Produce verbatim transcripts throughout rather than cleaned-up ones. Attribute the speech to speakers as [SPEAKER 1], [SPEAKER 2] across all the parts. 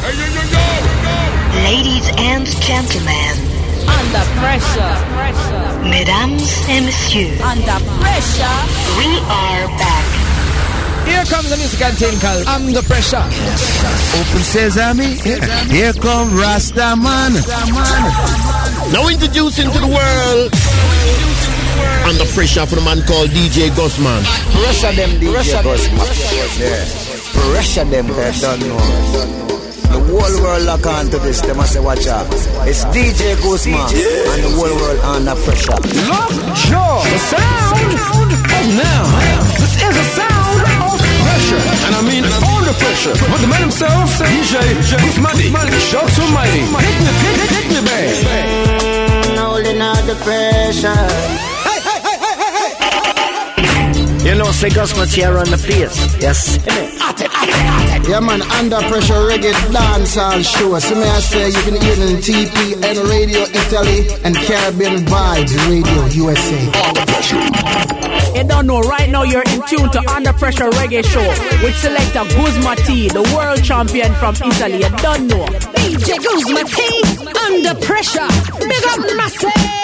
[SPEAKER 1] Ladies and gentlemen,
[SPEAKER 2] under pressure, pressure.
[SPEAKER 1] Mesdames et messieurs,
[SPEAKER 2] under pressure,
[SPEAKER 1] we are back.
[SPEAKER 3] Here comes the music thing called Under Pressure.
[SPEAKER 4] Open Sesame. Here come Rasta Man.
[SPEAKER 5] Now introducing to the world Under Pressure for the man called D J Gusman.
[SPEAKER 4] Pressure them, D J Gusman. Yeah. Pressure them, they don't know. The whole world lock on to this, they must say watch out. It's D J Gusman and the whole world under pressure.
[SPEAKER 3] Look, sure, the sound of now. This is a sound of pressure, and I mean under pressure. But the man himself, D J Gusman, shocks almighty. Hit me, hit, hit me, babe.
[SPEAKER 4] Holding out the pressure. Hey, hey, hey, hey, hey, hey. You know, say Gusman's here on the place. Yes. Yeah, man, Under Pressure Reggae Dancehall Show. So may I say, you can hear it in T P N Radio Italy and Caribbean Vibes Radio U S A. Under Pressure.
[SPEAKER 2] You don't know, right now you're in tune to Under Pressure Reggae Show with selector Guzma T, the world champion from Italy. You don't know.
[SPEAKER 6] D J Guzma T, Under Pressure. Big up massive.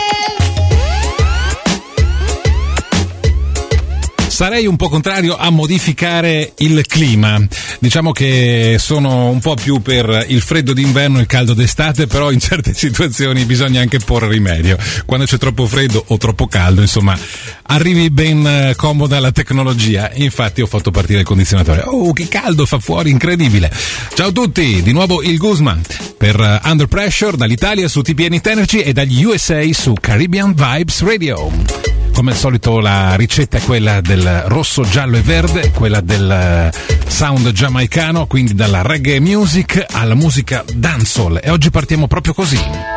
[SPEAKER 7] Sarei un po' contrario a modificare il clima. Diciamo che sono un po' più per il freddo d'inverno e il caldo d'estate, però in certe situazioni bisogna anche porre rimedio. Quando c'è troppo freddo o troppo caldo, insomma, arrivi ben comoda la tecnologia. Infatti ho fatto partire il condizionatore. Oh, che caldo fa fuori, incredibile. Ciao a tutti, di nuovo il Guzman per Under Pressure dall'Italia su T P N Energy e dagli U S A su Caribbean Vibes Radio. Come al solito la ricetta è quella del rosso, giallo e verde, quella del sound giamaicano, quindi dalla reggae music alla musica dancehall. E oggi partiamo proprio così.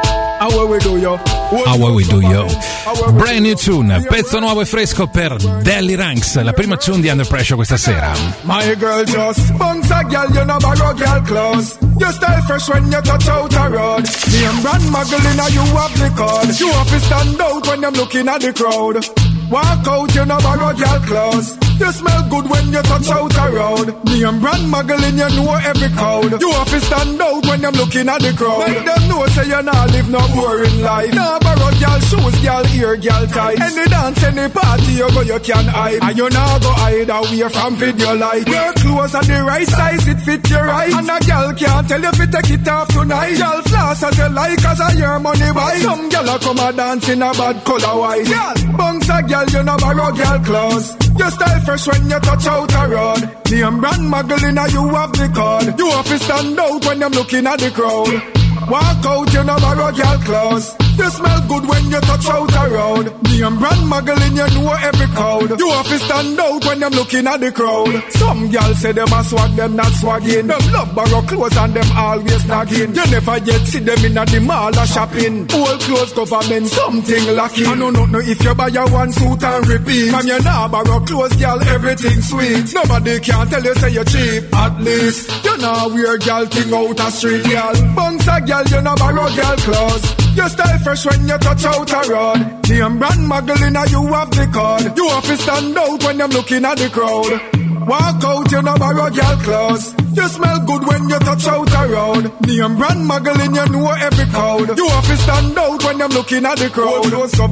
[SPEAKER 3] How we do yo?
[SPEAKER 7] How we do yo? Brand new tune, pezzo nuovo e fresco per Deli Ranks, la prima tune di Under Pressure questa sera.
[SPEAKER 3] My girl just bounce a girl, you know borrow girl clothes. You style fresh when you touch out a road. Me and brand Magdalena, you have the code. You have to stand out when I'm looking at the crowd. Walk out, you know borrow girl clothes. You smell good when you touch out a road. Me and brand Magdalena, you know every code. You have to stand out when I'm looking at the crowd. Make them know say you not live no boring life. Nah borrow girl shoes, girl ear, girl tights. Any dance, any party you go, you can hide. And you nah go hide away from video light. Your clothes are the right size, it fit your right. And a girl can't tell you if you take it off tonight. Girl floss as you like, as I hear money buy. Some girl a come a dance in a bad color white. Girl, bounce a girl, you know borrow girl clothes. You style fresh when you touch out a road. Me and brand Magdalena, you have the code. You have to stand out when I'm looking at the crowd. Walk out, you know borrow girl clothes. You smell good when you touch out a road. Me and brand Magdalena, you know every code. You have to stand out when I'm looking at the crowd. Some girls say them a swag, them not swagging. Them love borrow clothes and them always nagging. You never yet see them in a the mall or shopping. Old clothes government, something lacking. I know not know if you buy a one suit and repeat. From you now borrow clothes, girl, everything sweet. Nobody can tell you say you're cheap. At least, you know wear girl thing out a street, girl. Bounce a girl, you know borrow girl clothes. You style fresh when you touch out a road. Me and brand Magdalena, you have the code. You have to stand out when I'm looking at the crowd. Walk out, you know borrow girl clothes. You smell good when you touch out a road. Me and brand Magdalena, you know every code. You have to stand out when I'm looking at the crowd.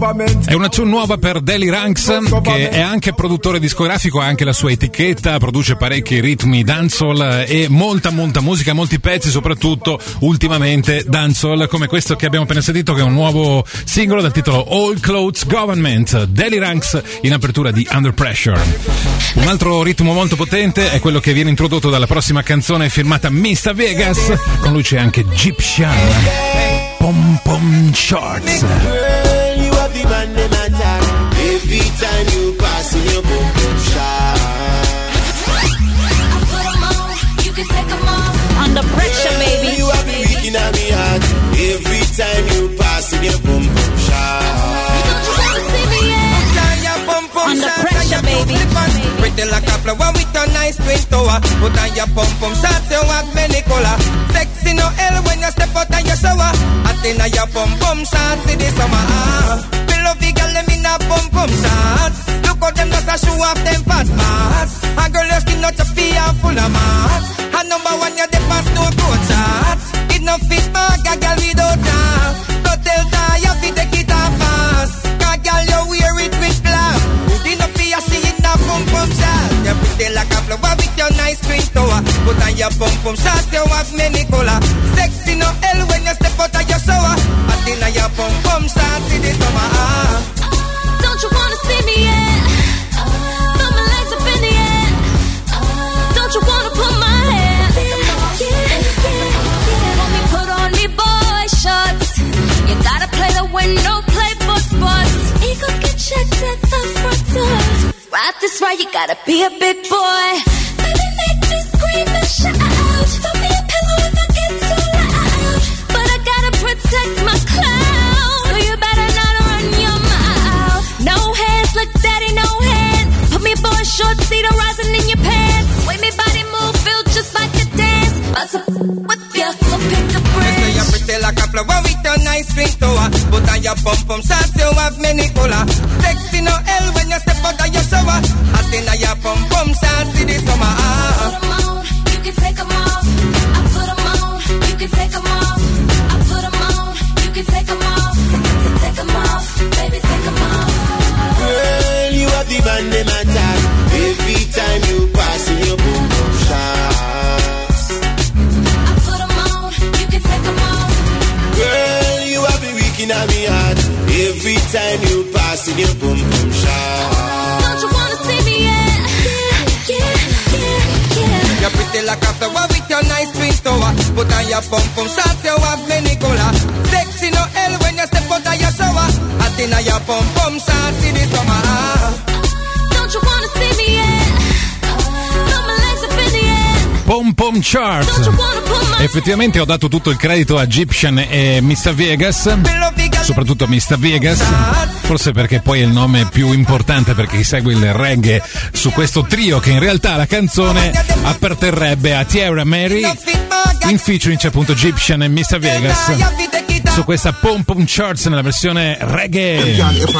[SPEAKER 7] È una tune nuova per Deli Ranks, che è anche produttore discografico, ha anche la sua etichetta, produce parecchi ritmi dancehall e molta molta musica, molti pezzi, soprattutto ultimamente dancehall, come questo che abbiamo appena sentito, che è un nuovo singolo dal titolo All Clothes Government. Deli Ranks in apertura di Under Pressure. Un altro ritmo molto potente è quello che viene introdotto dalla prossima canzone firmata mister Vegas. Con lui c'è anche Egyptian. Pom Pom Shorts.
[SPEAKER 2] Under pressure, baby.
[SPEAKER 8] You have been looking at me hard every time you pass in your boom boom shot.
[SPEAKER 2] Under pressure, baby.
[SPEAKER 9] Pretty like a flower with a nice twin tower. Put on your pom pom shots, you have many color. Sexy no hell when you step out of your shower. I think your pom pom shots in the summer. Below the girl, them in a pom pom shots. Look how them just a show off them fat parts. A girl your skin not to be full of mass. And number one, you're the fast no coach. no fit mark a girl without her. So tell her you fit take it off fast. Cause girl you wear it with class. You no fear see it now pum pum shot. You pretty like a flower with your nice twin tower. Put on your pum pum shot, you have many color. Sexy no hell when you step out of your shower. And in your pum pum shot see the summer.
[SPEAKER 10] Don't you wanna see me yet? Throw my legs up in the air. Don't you wanna put my hair? Yeah, yeah, yeah. Want me put on me boy shorts? You gotta play the window, play for sports. Eagles get checked at the front door. Right this right, you gotta be a big boy. Baby, make me scream and shout. Throw me a pillow if I get too loud. But I gotta protect my clout. So you better not run your mouth. No hands, look daddy, no hands. Put me boy shorts, see the rising in your pants. Way me body move, feel just like a dance. About to whip ya, so pick a bridge.
[SPEAKER 9] You say you pretty like a flower with your nice twin tower. Put on your pum pum shots, you have many color. Sexy no hell when you step out of your shower. Hot in your pum pum shots, see the summer.
[SPEAKER 10] Put 'em on, you can take 'em off. I put 'em on, you can take 'em off. I put 'em on, you can take 'em off. Take 'em off, baby, take 'em off.
[SPEAKER 8] Girl, you have the man them attack. Every time you pass in your boom boom shots.
[SPEAKER 10] I put 'em on, you can take 'em off.
[SPEAKER 8] Girl, you have me weak in my heart. Every time you pass in your boom boom shots.
[SPEAKER 10] Don't you wanna see me yet? Yeah, yeah, yeah, yeah.
[SPEAKER 9] You're pretty like a flower with your nice twin tower. Put on your pum pum shots, you have many color. Sexy no hell when you step out of your shower. Hot in your pum pum shots, see the summer.
[SPEAKER 10] Don't you wanna see me yet? Throw my legs up in the air.
[SPEAKER 7] Pom Pom Chart.
[SPEAKER 10] Don't you wanna put my
[SPEAKER 7] Effettivamente ho dato tutto il credito a Egyptian e mister Vegas, soprattutto a mister Vegas, forse perché poi è il nome più importante per chi segue il reggae su questo trio, che in realtà la canzone apparterrebbe a Tierra Mary. In featuring c'è appunto Egyptian e mister Vegas su questa Pom Pom Charts nella versione reggae.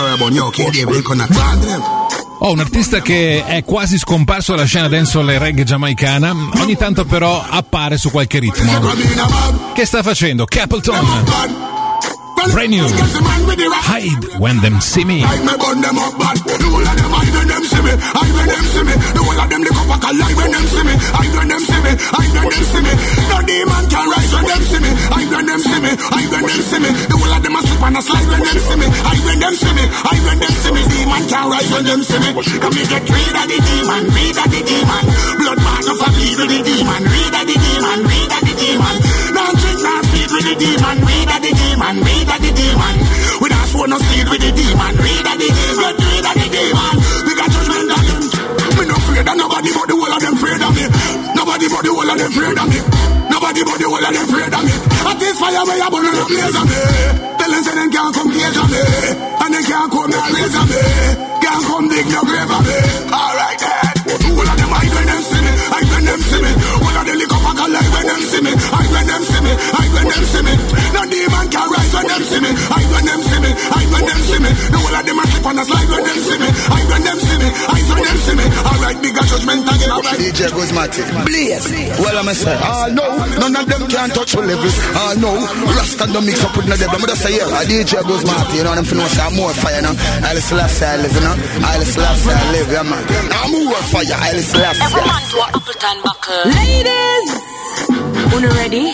[SPEAKER 7] Ho un artista che è quasi scomparso dalla scena dancehall e reggae giamaicana, ogni tanto però appare su qualche ritmo. Che sta facendo? Capleton. Brand new. Hide when them see me.
[SPEAKER 11] I me burn them up bad. The whole of them hide when them see me. Hide when them see me. The whole of them lick up a lie when them see me. Hide when them see me. Hide when them see me. No demon can rise when them see me. Hide when them see me. Hide when them see me. The whole of them a slip and a slide when them see me. Hide when them see me. Hide when them see me. Demon can rise when them see me. Come me get rid of the demon. Rid of the demon. Blood mark of a bleed with the demon. Rid of the demon. Rid of the demon. Don't drink, not feed with the demon. Rid of the demon. Rid of the demon. We don't swear no seed with the demon. Rid of the demon. Rid of the demon. We got judgment on them. Me no afraid of nobody but the whole of them afraid of me. Nobody but the whole of them afraid of me. Nobody but the whole of them afraid of me. At this fire where you burn up blaze of me. Tell them say them can't come cage of me. And they can't come and raise of me. Can't come dig no grave of me. Alright then. The whole of them hide when them see me. Hide when them see me. All of them lick up a lie when them see me. Hide when them see me. Hide when them see me. No demon can rise when them see me. Hide when them see me. Hide when them see me. The whole of them a slip on a slide when them see me. Hide when them see me. Hide when them see me. Alright, bigger judgment again. Alright.
[SPEAKER 4] D J Guzmati. Blaze. Well, I'm a say. Ah, no. None of them can touch the levels. Ah, no. Rasta don't mix up with the devil. I'm just say, yeah. D J Guzmati. You know, them finna say more fire now. I'll still say I live, you know. I'll still say I live, yeah, man. I'm more fire. I'll still say.
[SPEAKER 6] Every man to a Appleton buckle. Ladies, una ready?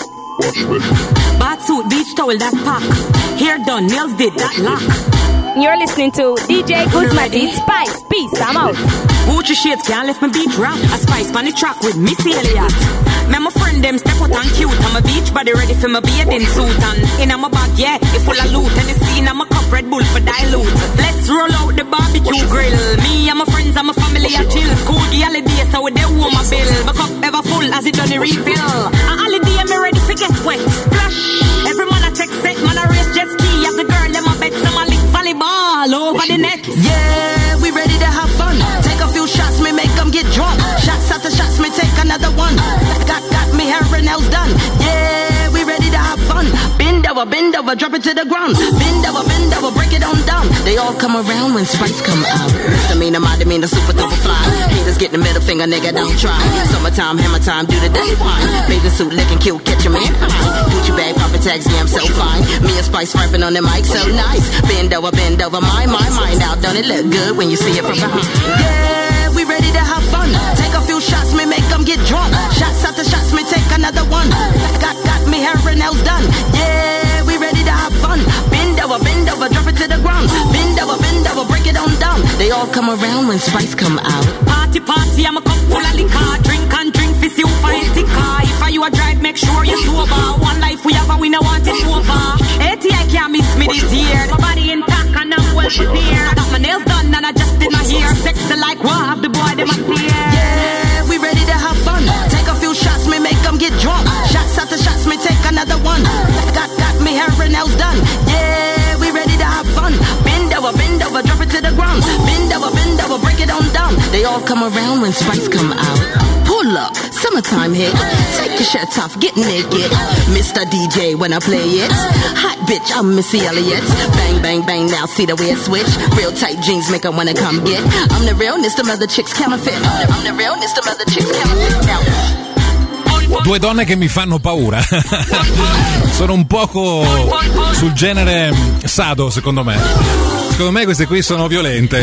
[SPEAKER 6] Batsuit, beach towel, that pack. Hair done, nails did, that lock.
[SPEAKER 12] You're listening to D J Guzmati. Spice, peace, I'm out.
[SPEAKER 6] Gucci shades can't left me beach rock. A spice on the track with Missy Elliott. Me and my friend them step out and cute. I'm a beach body ready for my bathing suit. And in my bag, yeah, it full of loot. And the scene, I'm a cup Red Bull for dilute. Let's roll out the barbecue grill. Me and my friends and my family are chill. School the holiday, so we they warm my bill. My cup ever full as it done the refill. A holiday, me ready to get wet. Splash. Every man I check set, man I race jet ski. Have the girl, them I bet some I lick volleyball over the net.
[SPEAKER 13] Yeah, we ready to have fun. Take a few shots, me make them get drunk. Shots after shots, me take another one. Got, got me hair and nails done. Yeah, we ready to have fun. Bend over, bend over, drop it to the ground. Bend over, bend over, break it on down. They all come around when Spice come out. Misdemeanor, misdemeanor, super double fly. Haters get the middle finger, nigga, don't try. Summertime, hammer time, do the day one. Baby suit looking cute, catch a man high. Gucci bag, Papa tags, yeah, I'm so fine. Me and Spice rapping on the mic, so nice. Bend over, bend over, my, my mind out. Don't it look good when you see it from behind? Yeah, we ready to have fun. Take a few shots, me make them get drunk. Shots after shots, me take another one. Got, got me hair and nails done. Yeah, we ready to have fun. Bend over, bend over, drop it to the ground. Bend over, bend over, break it on down. They all come around when Spice come out.
[SPEAKER 6] Party, party, I'm a cup full of liquor. Drink and drink, fist you for a ticker. If I you a drive, make sure you're sober. One life we have and we no want it over. A T I can't miss me this year. My body intact and I'm well prepared. I got my nails done and I just did my hair. Sexy like what? The boy, them a fear.
[SPEAKER 13] Yeah, we ready to have fun. Take a few shots, me make them get drunk. Shots after shots, me take another one. Got, got me hair and nails done. Yeah, we ready to have fun. Bend over, bend over, drop it to the ground. Bend over, bend over, break it on down. They all come around when Spice come out. Pull up, summertime hit. Take your shirt off, get naked. Mister D J when I play it. Hot bitch, I'm Missy Elliott. Bang, bang, bang, now see the way it switch. Real tight jeans make 'em wanna come get. I'm the realness, the mother chicks counterfeit. I'm the realness, the mother chicks counterfeit. Now.
[SPEAKER 7] Due donne che mi fanno paura. Sono un poco sul genere sado, secondo me. Secondo me queste qui sono violente.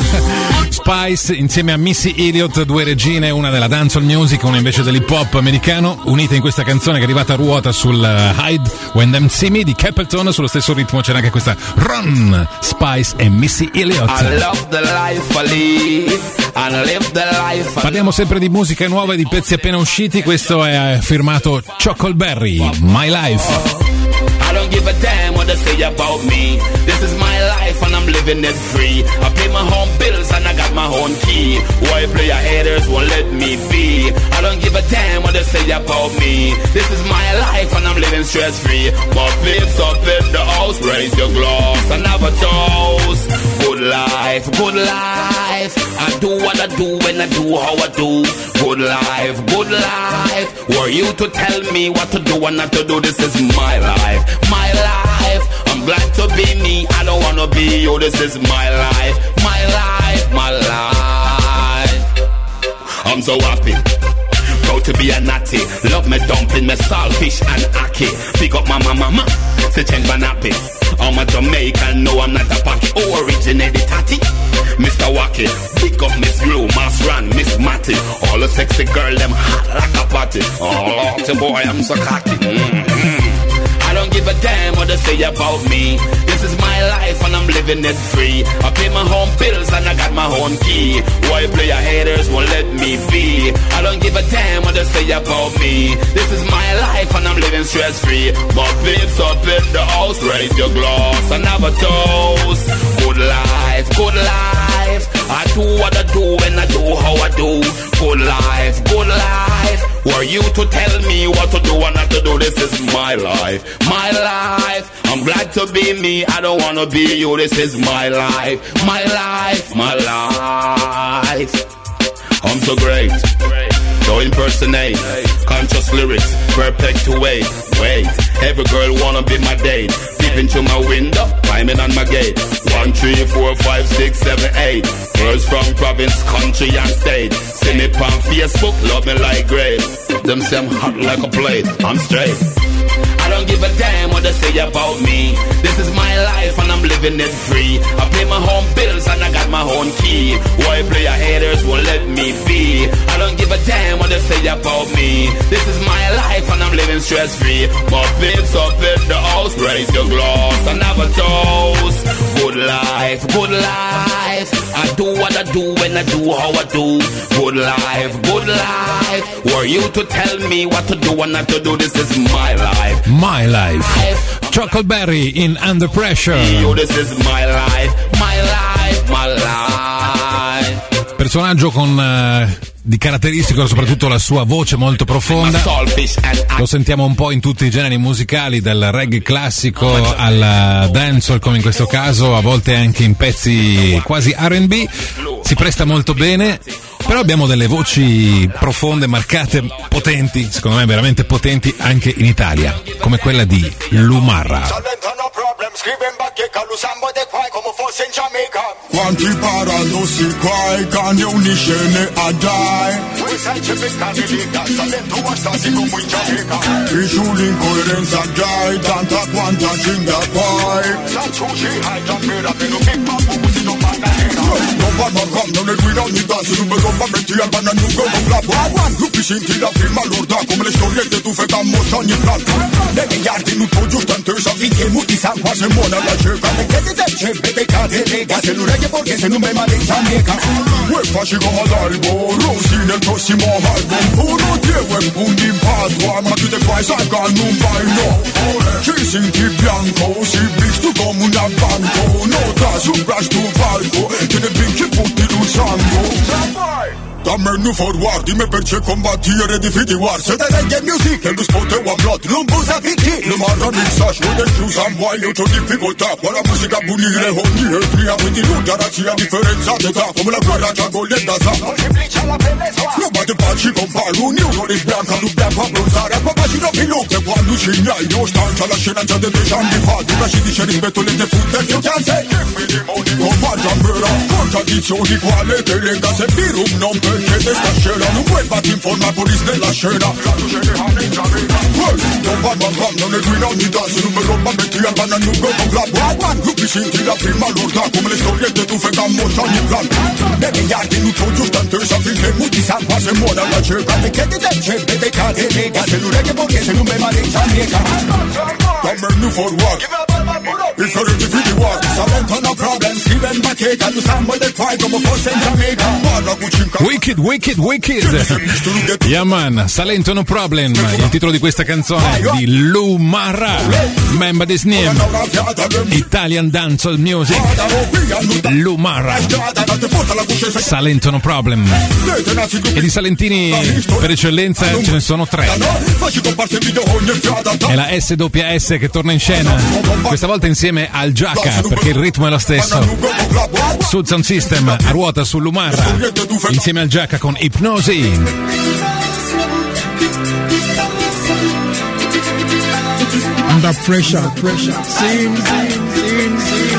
[SPEAKER 7] Spice insieme a Missy Elliott, due regine, una della dancehall music, una invece dell'hip hop americano, unite in questa canzone che è arrivata a ruota sul Hide When Them See Me di Capleton. Sullo stesso ritmo c'era anche questa Run, Spice e Missy Elliott.
[SPEAKER 14] I love the life I live and live the life I...
[SPEAKER 7] Parliamo sempre di musica nuova e di pezzi appena usciti. Questo è firmato Chuckleberry, My Life.
[SPEAKER 14] I don't give a damn what they say about me. This is my life and I'm living it free. I pay my own bills and I got my own key. Why player haters won't let me be? I don't give a damn what they say about me. This is my life and I'm living stress free. My plates up in the house, raise your glass and have a toast. Good life, good life. I do what I do when I do how I do. Good life, good life. Were you to tell me what to do and not to do? This is my life, my life. I'm glad to be me, I don't wanna be you. This is my life, my life, my life. I'm so happy, proud to be a natty. Love me dumpling, me saltfish and ackee. Pick up my mama, say change my nappy. I'm a Jamaican, no I'm not a packy. Oh, originated tatty, Mister Wacky. Pick up Miss Blue, Mass Ran, Miss Matty. All the sexy girl, them hot like a party. Oh, the boy, I'm so cocky. Mm-hmm. I don't give a damn what they say about me. This is my life and I'm living it free. I pay my own bills and I got my own key. Why player haters won't let me be? I don't give a damn what they say about me. This is my life and I'm living stress free. My babes up in the house, raise your glass and have a toast. Good life, good life. I do what I do and I do how I do. Good life, good life. Were you to tell me what to do and not to do? This is my life, my life. I'm glad to be me, I don't wanna be you. This is my life, my life, my life. I'm so great, don't impersonate. Conscious lyrics, perpetuate. Wait, every girl wanna be my date. Peeping through my window, climbing on my gate. One, three, four, five, six, seven, eight. Girls from province, country and state. See me on Facebook, love me like great. Them say I'm hot like a plate, I'm straight. I don't give a damn what they say about me. This is my life and I'm living it free. I pay my own bills and I got my own key. Why player haters won't let me be? I don't give a damn what they say about me. This is my life and I'm living stress free. My babes up in the house, raise your glass and have a toast. Good life, good life. I do what I do when I do how I do. Good life, good life. Were you to tell me what to do and not to do? This is my life,
[SPEAKER 7] My Life. Chuckleberry in Under Pressure.
[SPEAKER 14] You, this is my life, my life, my life.
[SPEAKER 7] Personaggio con uh, di caratteristico soprattutto la sua voce molto profonda. Lo sentiamo un po' in tutti i generi musicali, dal reggae classico al dancehall, come in questo caso, a volte anche in pezzi quasi R and B. Si presta molto bene. Però abbiamo delle voci profonde, marcate, potenti, secondo me veramente potenti anche in Italia, come quella di Lumarra.
[SPEAKER 11] them screaming back, you can lose somebody cry, come a force in Jamaica. Quanti parano si quai, cane uniscene a dai. We say Jamaica, the leader, Salento a stasi come in Jamaica. I giuli incoerenza dai, tanta quanta ginga poi. Santucci, hai già mera, per un big bamboo, si non parla nera. Non parla con, non è guida ogni danza, non vedo ma metti al banana, non vedo un clap. One, gruppi senti la prima lorda, come le storiette tu fai da mossa ogni planta. Le miliardi non può giusto antesa, finché muti san qua se muore la cerca. Perché ti dice, vede cade lega, se non regge perché se non me male in Jamaica. Uè facci come l'albo, Rossi nel prossimo album. Uno Diego e punti in Padua, ma tu te fai salga non vai no. Ci senti bianco, si visto come un banco. Nota sul braccio tu palco, te ne vinci putti d'un sangue. Dammi nu forward, dimmi perché combattere di fiti war. Se te reggae music e lo spot è one blood, non busa picchi. Non marra mixash, non è chiusa un guaio, c'ho difficoltà. Qua la musica punire ogni etnia, quindi tutta razia differenza d'età. Come la guerra c'ha goglietta sa. Moltiplicia la pelle sua. Non batte paci con palo, ognuno li sbianca, non bianco a bronzare. Ma bacino pilot, quando ci gnai, io stancia la scena già dei dieci anni fa. Una ci dice rispetto le defunte e fiocchianze. Dimmi di modi con Maggiambera, contraddizioni quale te lega se virum non per. Perché te sta scena non vuoi batti in forma polis nella scena. Non va ma va, non è qui in ogni danza. Non mi rompa metti al banana non go club. Gruppi senti la prima lorda, come le storiette tu fai da mossa ogni plan. Le miliardi non sono giusto antesa, finché muti san qua se muore alla cerca. Perché ti dice vede cade lega, se non regge perché se non me male in Jamaica. Dammi nu forward, if you're ready for the war. Salento no problem, Steven Bache, can you stand by the cry, come forse in Jamaica. Parla cucinca.
[SPEAKER 7] Wicked, wicked, wicked. Yeah man, Salento no problem. Il titolo di questa canzone di Lou Mara, Member this name, Italian Dancehall Music. Lou Mara, Salento no problem. E di salentini per eccellenza ce ne sono tre. È la S W S che torna in scena, questa volta insieme al Giacca, perché il ritmo è lo stesso. Sul Sound System a ruota su Lou Mara, insieme al Giacca con Ipnosi.
[SPEAKER 3] Under pressure, pressure. Sing, sing, sing, sing.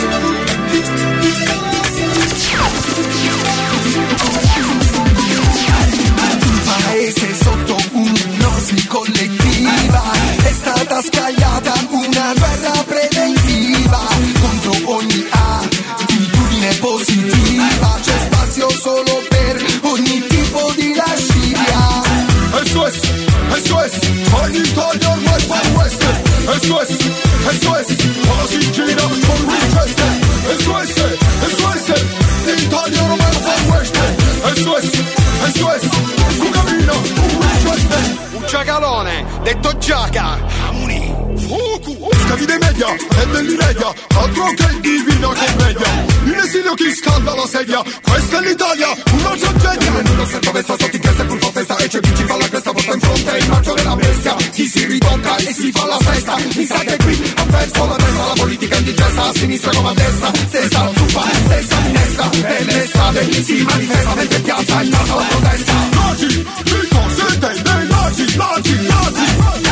[SPEAKER 11] Paese sotto un'ipnosi collettiva, è stata scagliata una guerra preventiva contro ogni attitudine positiva. C'è spazio solo per ogni tipo di lascivia. S O S, S O S, ogni Italia ormai fa West. S O S, S O S, quasi gira con Winchester. S O S, S O S, l'Italia ormai fa West. S O S, S O S, su cammino con Winchester. Un ciacalone, detto Giaca. Amuni, fuoco, scavi dei media e dell'inedia, altro che divina commedia. In esilio chi scalda la sedia, questa è l'Italia, una tragedia. Venuto sempre messa sotto in testa e pur festa, e c'è chi ci fa la cresta, porta in fronte il marcio della bestia. Chi si ritocca e si fa la festa, mi sa che qui ha perso la testa. La politica indigesta, a sinistra come a destra, stessa truffa, stessa minestra. Per le strade si manifesta, mentre piazza in casa la protesta. Nazi, dico, siete dei nazi, nazi, nazi,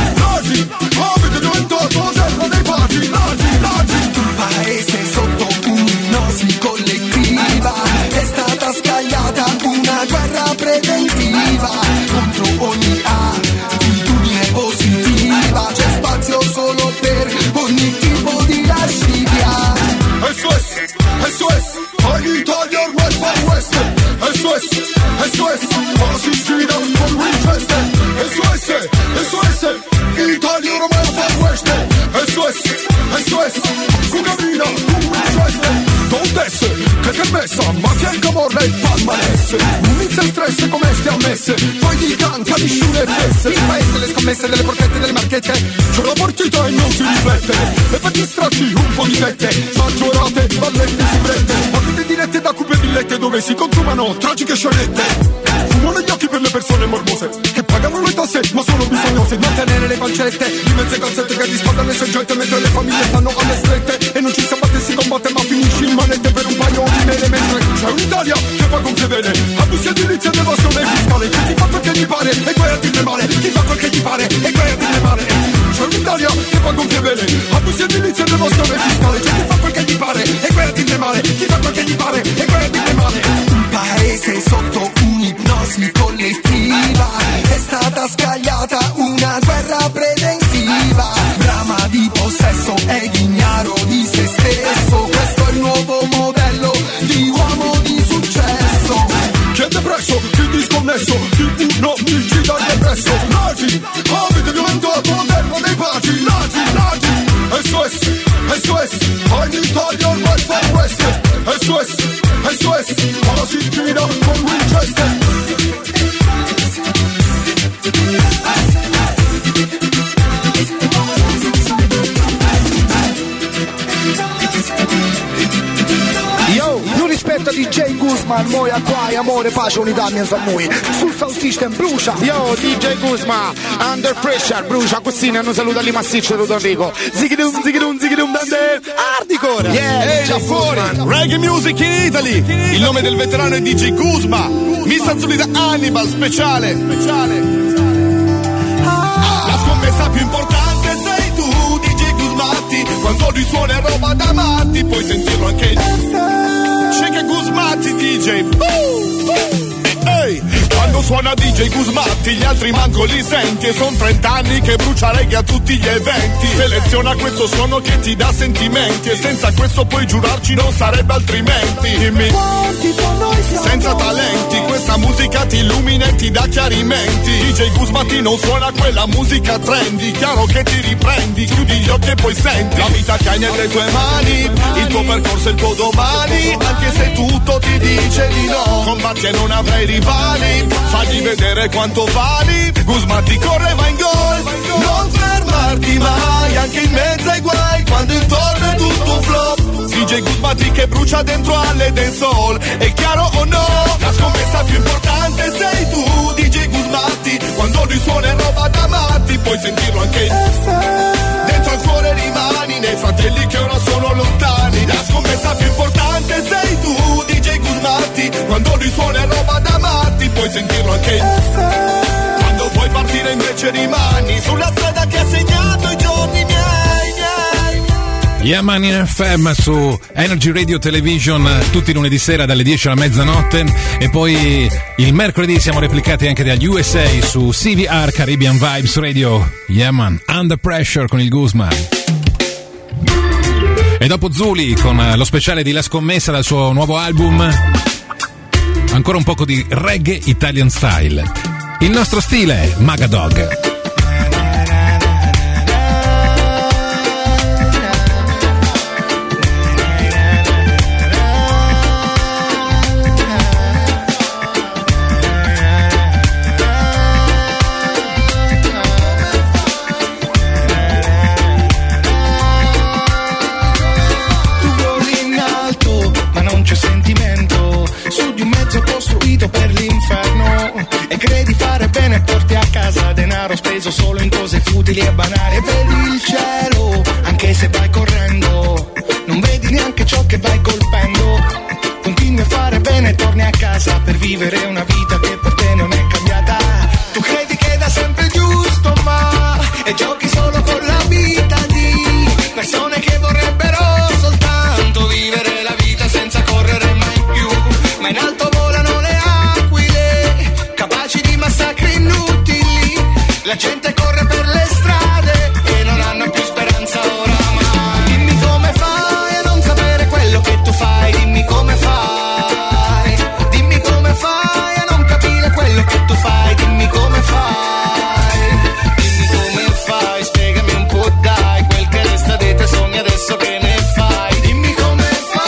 [SPEAKER 11] nazi. Avete diventato terra dei parti, nazi, nazi. Un paese sotto un'ipnosi collettiva, è stata scagliata una guerra preventiva contro ogni attitudine positiva. C'è spazio solo per ogni tipo di lascivia. S O S, S O S, ogni Italia ormai fa West. S O S, S O S, quasi gira con Winchester. S O S, S O S, l'Italia ormai fa West. S O S, S O S, su cammina con Winchester. Contesse, che kermessa, ma che anche morre il palmarès. Non inizia il stress come ste ammesse, poi di canca di sciure e fesse. Il paese, le scommesse delle porchette, delle marchette, c'è la partita e non si riflette. E per distrarci un po' di fette, maggiorate, ballette, sibrette. Partite dirette da cupe villette dove si consumano tragiche scenette. Fumo negli occhi per le persone morbose, che pagano le tasse ma sono bisognose. Mantenere le pancette, di mezze calzette che riscaldano le sorgente, mentre le famiglie stanno alle strette. E non ci si abbatte, si combatte ma finisci in manette per un paio di mele. Mentre c'è un'Italia che fa con fedele, abusi edilizia ed evasione fiscale. Chi fa quel che gli pare e guai a dirne male, chi fa quel che gli pare e guai a dirne male. C'è un'Italia che fa con fedele, abusi edilizia ed evasione
[SPEAKER 4] Guzman, moja qua, amore, pace, unità, mia sa noi. Sul sound system, brucia.
[SPEAKER 5] Yo, D J Guzman, Under Pressure, brucia così, non saluta lì massiccio Ludo Enrico. Zigidum, zigidum, zigidum, dande, hardcore.
[SPEAKER 15] Yeah, ehi, fuori, Reggae Music in Italy. Il nome del veterano è D J Guzman. Miss Azzurri da Hannibal, speciale. Speciale. La scommessa più importante sei tu, D J Guzmatti. Quando lui suona è roba da matti, puoi sentirlo anche in c'è che Guzmatti D J. Uh, uh. Ehi, quando suona D J Guzmatti gli altri manco li senti. E son trent'anni che brucia reggae a tutti gli eventi. Seleziona questo suono che ti dà sentimenti. E senza questo puoi giurarci non sarebbe altrimenti. Dimmi, senza talenti questa musica ti illumina e ti dà chiarimenti. D J Guzmatti non suona quella musica trendy. Chiaro che ti riprendi, chiudi gli occhi e poi senti la vita che hai nelle tue mani. Il tuo percorso e il tuo domani. Anche se tutto ti dice di no, combatti e non avrai rivali, fagli vedere quanto vali. Guzmatti corre, va in gol, non fermarti mai, anche in mezzo ai guai, quando intorno è tutto un flop. D J Guzmatti che brucia dentro alle dancehall, è chiaro o no? La scommessa più importante sei tu, D J Guzmatti. Quando lui suona è roba da matti, puoi sentirlo anche dentro il cuore rimani, nei fratelli che ora sono lontani. La scommessa più importante sei tu, D J Guzmatti. Quando lui suona è roba da matti, puoi sentirlo anche quando vuoi partire invece rimani sulla strada che ha segnato i giorni miei.
[SPEAKER 7] Yeah Man in F M su Energy Radio Television tutti i lunedì sera dalle dieci alla mezzanotte e poi il mercoledì siamo replicati anche dagli U S A su C V R Caribbean Vibes Radio. Yeah Man, Under Pressure con il Guzman. E dopo Zuli con lo speciale di La Scommessa dal suo nuovo album, ancora un poco di reggae Italian style. Il nostro stile, Magadog.
[SPEAKER 16] Per l'inferno e credi fare bene e porti a casa denaro speso solo in cose futili e banali. Per il cielo, anche se vai correndo, non vedi neanche ciò che vai colpendo. Continui a fare bene e torni a casa per vivere una vita che per te non è cambiata. Tu credi che è da sempre giusto, ma e giochi solo con la vita di persone che vorrebbero soltanto vivere la vita senza correre mai più. Ma in alto volano le capaci di massacri inutili, la gente corre per le strade e non hanno più speranza oramai. Dimmi come fai a non sapere quello che tu fai, dimmi come fai, dimmi come fai a non capire quello che tu fai, dimmi come fai, dimmi come fai, spiegami un po' dai, quel che resta dei tuoi sogni adesso che ne fai, dimmi come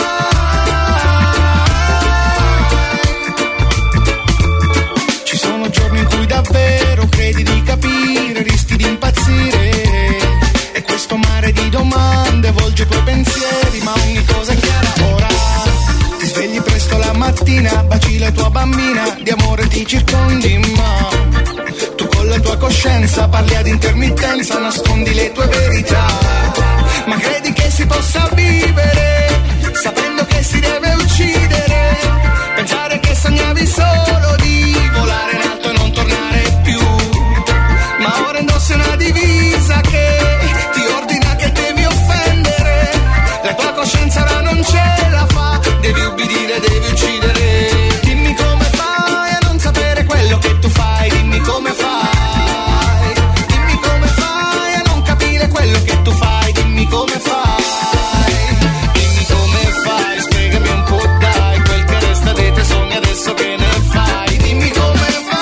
[SPEAKER 16] davvero credi di capire, rischi di impazzire e questo mare di domande volge i tuoi pensieri, ma ogni cosa è chiara ora. Ti svegli presto la mattina, baci la tua bambina, di amore ti circondi, ma tu con la tua coscienza parli ad intermittenza, nascondi le tue verità. Ma credi che si possa vivere sapendo che si deve uccidere, pensare che sognavi solo di volare in alto e non tornare più, ma ora indossi una divisa che ti ordina che devi offendere, la tua coscienza ora non ce la fa, devi ubbidire, devi uccidere. Dimmi come fai a non sapere quello che tu fai, dimmi come fai, dimmi come fai a non capire quello che tu fai, dimmi come fai, dimmi come fai, spiegami un po' dai, quel che resta dei tuoi sogni adesso che ne fai, dimmi come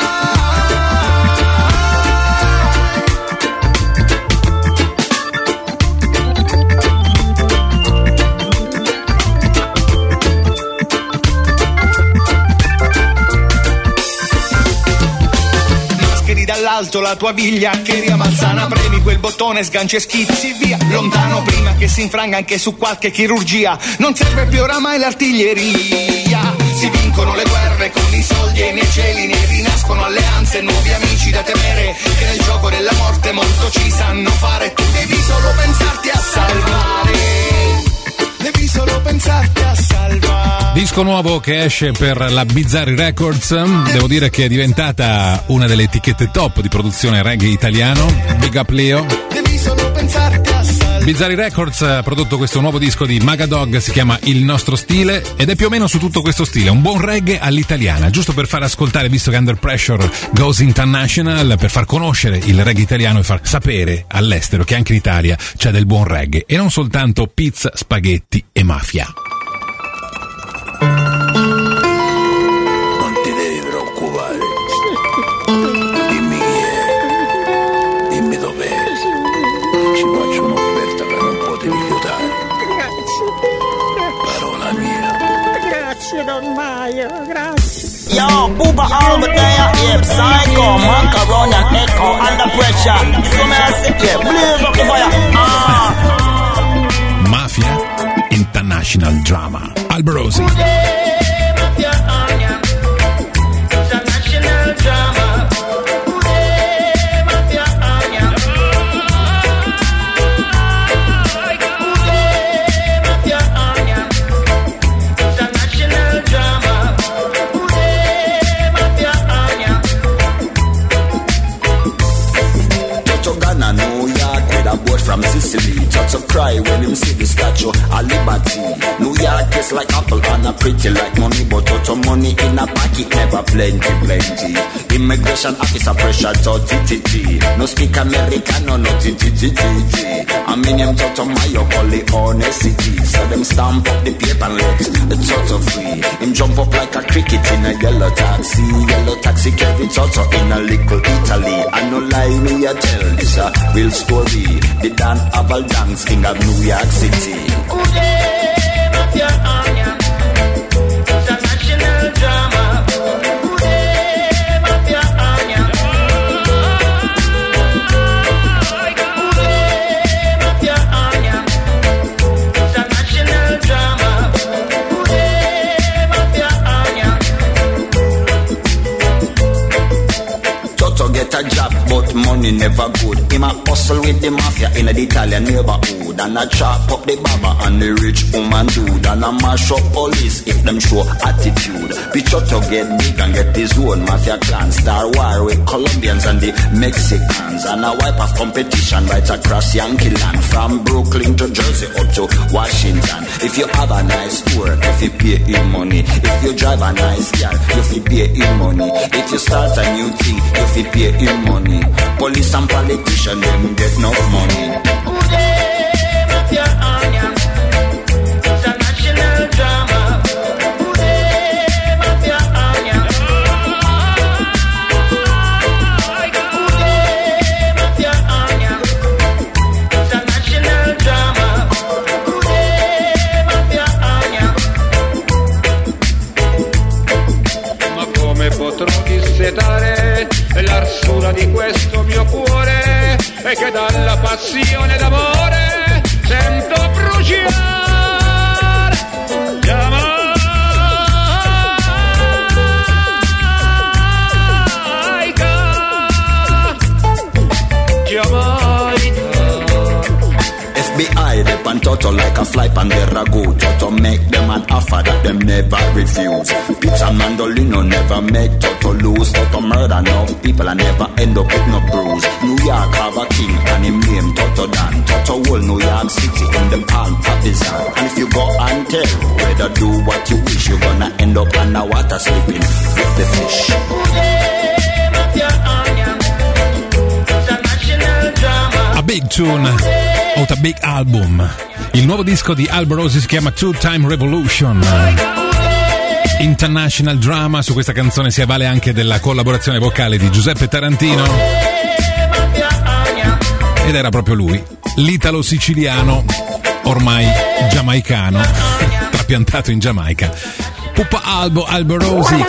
[SPEAKER 16] dall'alto la tua vigliaccheria malsana, premi quel bottone, sganci e schizzi via lontano prima che si infranga anche su qualche chirurgia. Non serve più oramai l'artiglieria, si vincono le guerre con i soldi e i miei cieli, ne rinascono alleanze, nuovi amici da temere, che nel gioco della morte molto ci sanno fare. Tu devi solo pensarti a salvare, devi solo pensarti a salvare.
[SPEAKER 7] Disco nuovo che esce per la Bizzarri Records, devo dire che è diventata una delle etichette top di produzione reggae italiano. Big up Leo.
[SPEAKER 16] Devi solo pensarti a salvare.
[SPEAKER 7] Bizzarri Records ha prodotto questo nuovo disco di Magadog, si chiama Il Nostro Stile, ed è più o meno su tutto questo stile, un buon reggae all'italiana, giusto per far ascoltare, visto che Under Pressure goes international, per far conoscere il reggae italiano e far sapere all'estero che anche in Italia c'è del buon reggae e non soltanto pizza, spaghetti e mafia.
[SPEAKER 11] Non ti devi preoccupare. Dimmi chi è. Dimmi dov'è. Ci faccio un'offerta che non puoi rifiutare. Parola mia.
[SPEAKER 17] Grazie Don Maio, grazie.
[SPEAKER 18] Yo, Booba Alba there, yeah, Psycho, Macaroni and Echo, Under Pressure. This one I say, yeah, blaze up the fire. Ah.
[SPEAKER 7] Mafia International Drama. Alborosi.
[SPEAKER 19] From Sicily, touch of cry when him see the statue of liberty. New York is like apple and a pretty like money, but out of money in a pocket never plenty, plenty. Immigration officer pressure to T T T. No speak American, no no T T T T T. I mean him touch of my call it honesty. So them stamp up the paper and let the toto free. Him jump up like a cricket in a yellow taxi. Yellow taxi carry toto in a little Italy. I no lie me I tell this a real story. The Dan Aval Dance King of New York City.
[SPEAKER 18] Ude, mafia, anya. International drama. Ude, mafia, anya. Ude, mafia, anya. International drama. Ude, mafia, anya.
[SPEAKER 19] Toto get a job, but money never good. Him a hustle with the mafia in the Italian neighborhood, and a chop up the baba and the rich woman dude, and a mash up police if them show attitude. Picture to get big and get his own mafia clan, star war with Colombians and the Mexicans, and a wipe of competition right across Yankee land, from Brooklyn to Jersey up to Washington. If you have a nice tour, if you pay in money. If you drive a nice car, if you pay in money. If you start a new thing, if you pay in money. Police and politicians, them get enough money.
[SPEAKER 18] Ude, mafia, anya. International drama. Ude, mafia, anya. Ude, mafia, anya. International drama. Ude, mafia, anya.
[SPEAKER 20] Ma come potrò dissetare l'arsura di questo mio cuore, e che dalla passione d'amore sento bruciare Jamaica, Jamaica.
[SPEAKER 19] F B I, they pan Toto like a fly pan the ragu. Toto make them an offer that them never refuse. Pizza mandolino never make Toto lose. Toto murder enough people and never end up with no bruise. New York have a king and him name Toto Dan. Toto whole New York City in the palm of his hand. And if you go and tell, whether do what you wish, you're gonna end up underwater sleeping with the fish.
[SPEAKER 7] A big tune, out a big album. Il nuovo disco di Alborosi si chiama Two Time Revolution. International Drama, su questa canzone si avvale anche della collaborazione vocale di Giuseppe Tarantino. Ed era proprio lui, l'italo-siciliano, ormai giamaicano, trapiantato in Giamaica. Pupa Albo, Alborosi.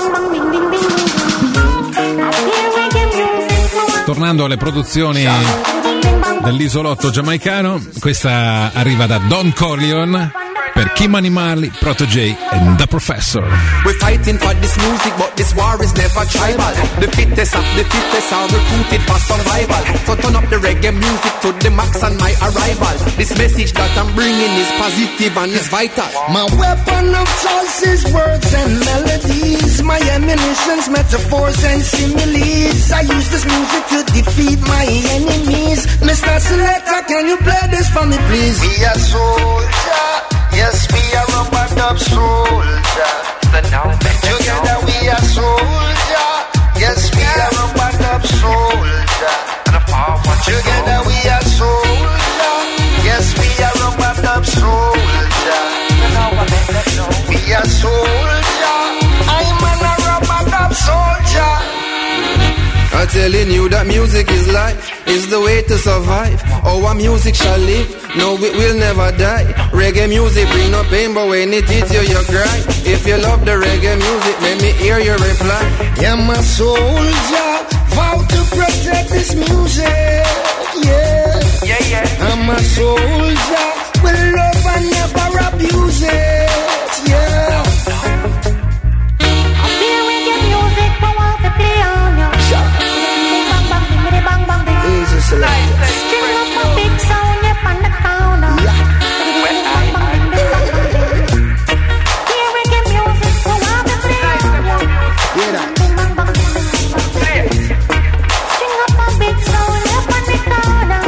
[SPEAKER 7] Tornando alle produzioni dell'isolotto giamaicano, questa arriva da Don Corleone per Kim Animali, Proto J and The Professor.
[SPEAKER 21] We're fighting for this music, but this war is never tribal. The fittest of the fittest are recruited for survival. So turn up the reggae music to the max on my arrival. This message that I'm bringing is positive and is vital.
[SPEAKER 16] My weapon of choice is words and melodies. My ammunition's metaphors and similes. I use this music to defeat my enemies. Mister Selector, can you play this for me, please?
[SPEAKER 22] We are soldier, yes, we are rubber dub soldier. Together we are soldier, yes, we are rubber dub soldier. Together we are soldier, yes, we are rubber dub soldier. We are soldier, I'm a rubber dub soldier.
[SPEAKER 21] I'm telling you that music is life, is the way to survive. Our music shall live, no it will never die. Reggae music bring no pain, but when it hits you, you cry. If you love the reggae music, let me hear your reply.
[SPEAKER 16] I'm a soldier, vow to protect this music, yeah.
[SPEAKER 22] Yeah, yeah.
[SPEAKER 16] I'm a soldier, with love and never abuse it, yeah.
[SPEAKER 10] I feel reggae music, but want to play on you.
[SPEAKER 16] Easy Selector.
[SPEAKER 10] String up a big sound up on the corner. Hear reggae music, but want to play on you.
[SPEAKER 16] Hear that?
[SPEAKER 10] String up a big sound up on the corner.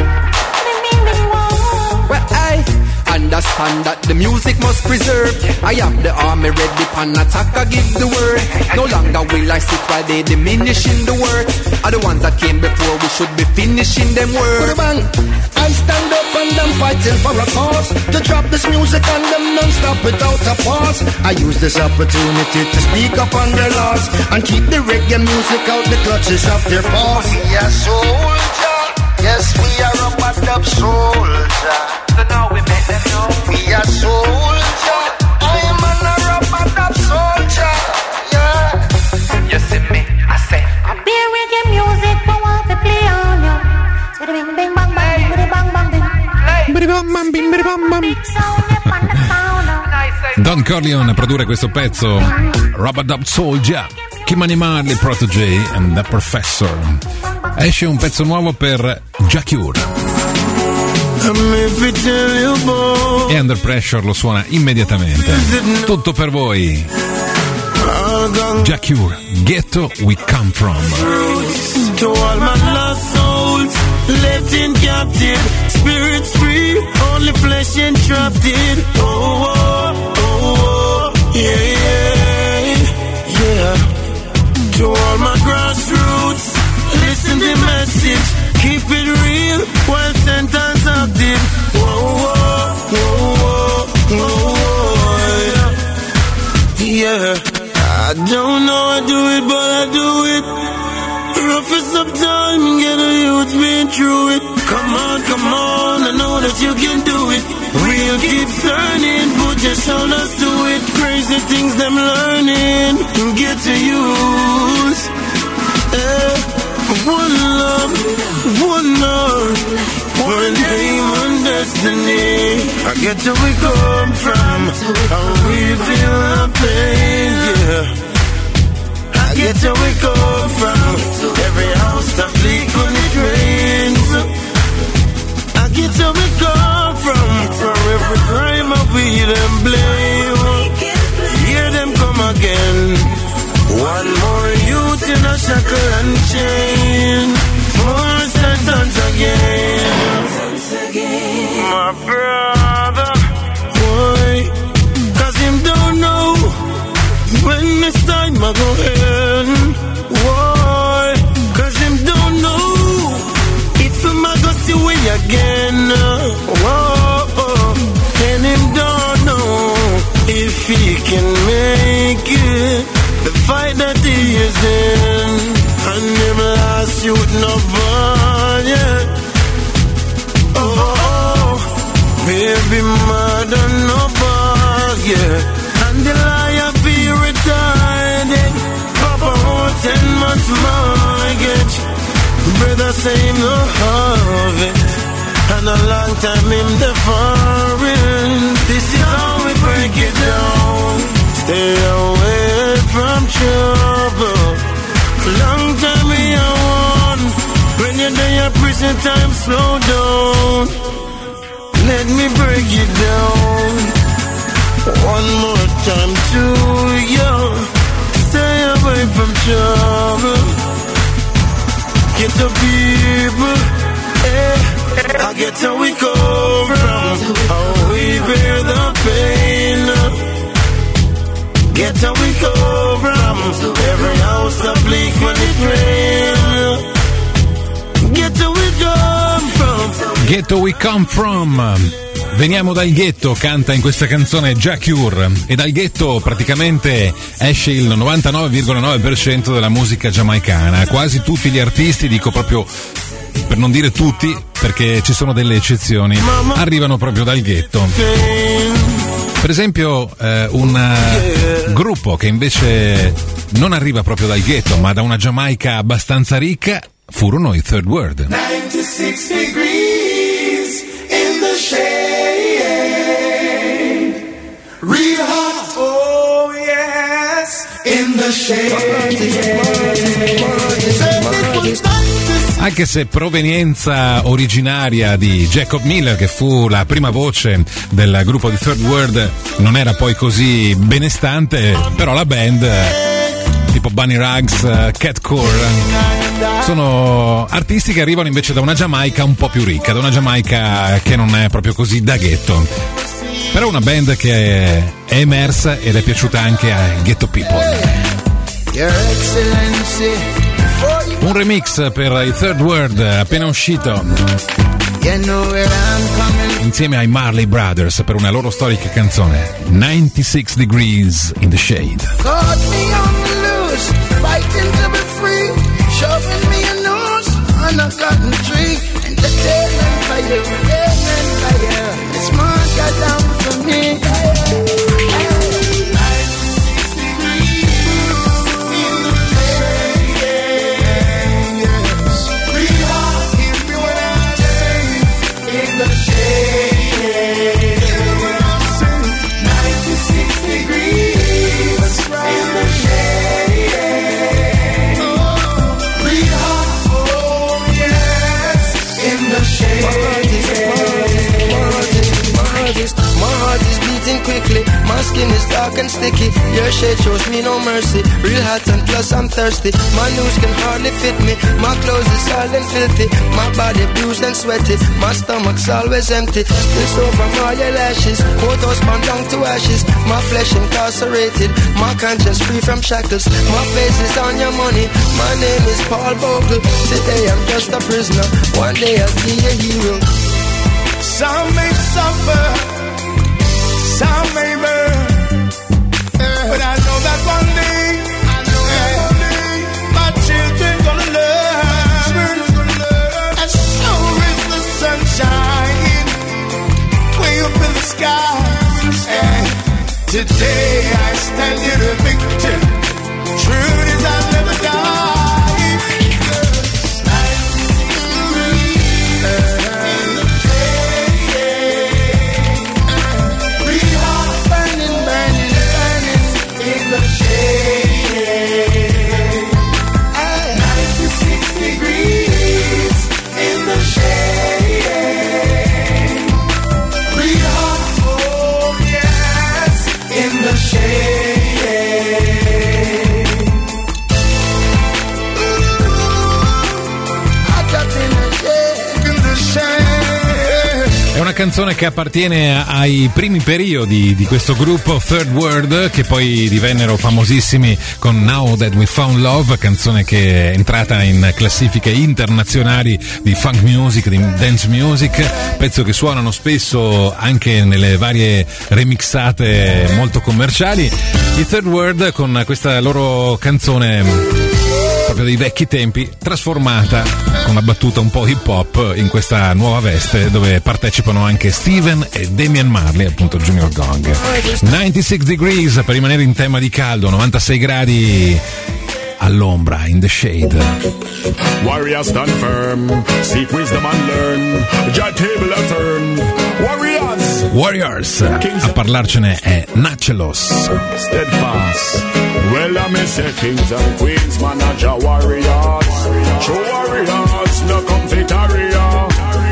[SPEAKER 21] Well, I understand that the music must preserve. I have the army ready for an attack, I give the word. No longer will I sit while they diminishing the words. Are the ones that came before, we should be finishing them words.
[SPEAKER 16] Bang. I stand up and I'm fighting for a cause, to drop this music on them non-stop without a pause. I use this opportunity to speak up on their laws and keep the reggae music out the clutches of their paws.
[SPEAKER 22] We are soldier, yes, we are rubber dub soldier. So now we make them know. We are soldier, I'm a rubber dub soldier, yeah. You see me, I say.
[SPEAKER 10] I be reggae music, but want to play on you. So the bing bing bang bang, bing bang bang bing.
[SPEAKER 7] Bidi bam bam bim bidi bam bam. Don Corleone a produrre questo pezzo, Rubber Dub Soldier, Kim Animali, Proto J and The Professor. Esce un pezzo nuovo per Jacure e Under Pressure lo suona immediatamente. Tutto per voi. Jacure, Ghetto We Come From.
[SPEAKER 8] To all my lost souls left in captive, spirits free, only flesh entrapped. Oh, oh, oh, oh, yeah, yeah, yeah. To all my grassroots, listen the message, keep it real while sentence active. Whoa, whoa, whoa, whoa, whoa, yeah. I don't know I do it, but I do it. Roughest of time, get a youth been through it. Come on, come on, I know that you can do it. Real keeps learning, put your shoulders to it. Crazy things them learning, get to use. Eh, one love, one heart, one aim, one destiny. I get where we come from, how we feel the pain, yeah. I get where we come from. Every house that leak when it rains. I get where we come from. From every crime I we them blame. Hear them come again. One more youth in a shackle and chain. More sentence again. My brother, boy, cause him don't know when this time I go in. Why? Cause him don't know if him I go see way again. Whoa, and him don't know if he can make it. The fight that he is in, and him last youth no bad yet. Oh, oh, baby mother no bad yet. And the liar be retired. Papa want ten months mortgage. Brother say him no have it, and a long time him the foreign. This is how we stay away from trouble. Long time we are one. When you're there, your prison time slow down. Let me break you down. One more time to you. Stay away from trouble. Get the people. Hey, I get how we go from. How we bear the pain. Get how we go from. Every house that bleak when it rain. Get how we come from.
[SPEAKER 7] Ghetto We Come From. Veniamo dal ghetto, canta in questa canzone Jah Cure, e dal ghetto praticamente esce il novantanove virgola nove per cento della musica giamaicana. Quasi tutti gli artisti, dico proprio per non dire tutti perché ci sono delle eccezioni, arrivano proprio dal ghetto. Per esempio eh, un uh, gruppo che invece non arriva proprio dal ghetto ma da una Giamaica abbastanza ricca furono i Third World.
[SPEAKER 1] ninety-six degrees in the shade. Real hot, oh yes, in the shade.
[SPEAKER 7] Anche se provenienza originaria di Jacob Miller, che fu la prima voce del gruppo di Third World, non era poi così benestante, però la band, tipo Bunny Ruggs, Cat Core, sono artisti che arrivano invece da una Giamaica un po' più ricca, da una Giamaica che non è proprio così da ghetto. Però una band che è emersa ed è piaciuta anche ai ghetto people. Un remix per i Third World appena uscito insieme ai Marley Brothers per una loro storica canzone ninety-six degrees in the Shade.
[SPEAKER 1] Caught me on the loose, fighting to be free, shoving me a nose on a cotton tree, entertainment fire, entertainment fire, it's more got down for me. Quickly, my skin is dark and sticky. Your shade shows me no mercy. Real hot and plus I'm thirsty. My news can hardly fit me. My clothes is all and filthy. My body bruised and sweaty. My stomach's always empty. Still so from all your lashes. Photos bound down to ashes. My flesh incarcerated. My conscience free from shackles. My face is on your money. My name is Paul Bogle. Today I'm just a prisoner. One day I'll be a hero. Some may suffer, some may burn, but I know that one day, I know that one day, my children gonna learn, and so is the sunshine way up in the sky. And today I stand here a victim. Truth is I'll never die.
[SPEAKER 7] Una canzone che appartiene ai primi periodi di questo gruppo Third World, che poi divennero famosissimi con Now That We Found Love, canzone che è entrata in classifiche internazionali di funk music, di dance music, pezzo che suonano spesso anche nelle varie remixate molto commerciali. I Third World con questa loro canzone proprio dei vecchi tempi, trasformata con una battuta un po' hip hop in questa nuova veste, dove partecipano anche Steven e Damian Marley, appunto Junior Gong. ninety-six degrees per rimanere in tema di caldo, novantasei gradi all'ombra, in the shade.
[SPEAKER 2] Warriors stand firm, seek wisdom and learn. Jah table a turn. Warriors,
[SPEAKER 7] Warriors. A parlarcene è Nachelos.
[SPEAKER 2] Steadfast. Well, I may say kings and queens, manager warriors. True warriors, no comfort area.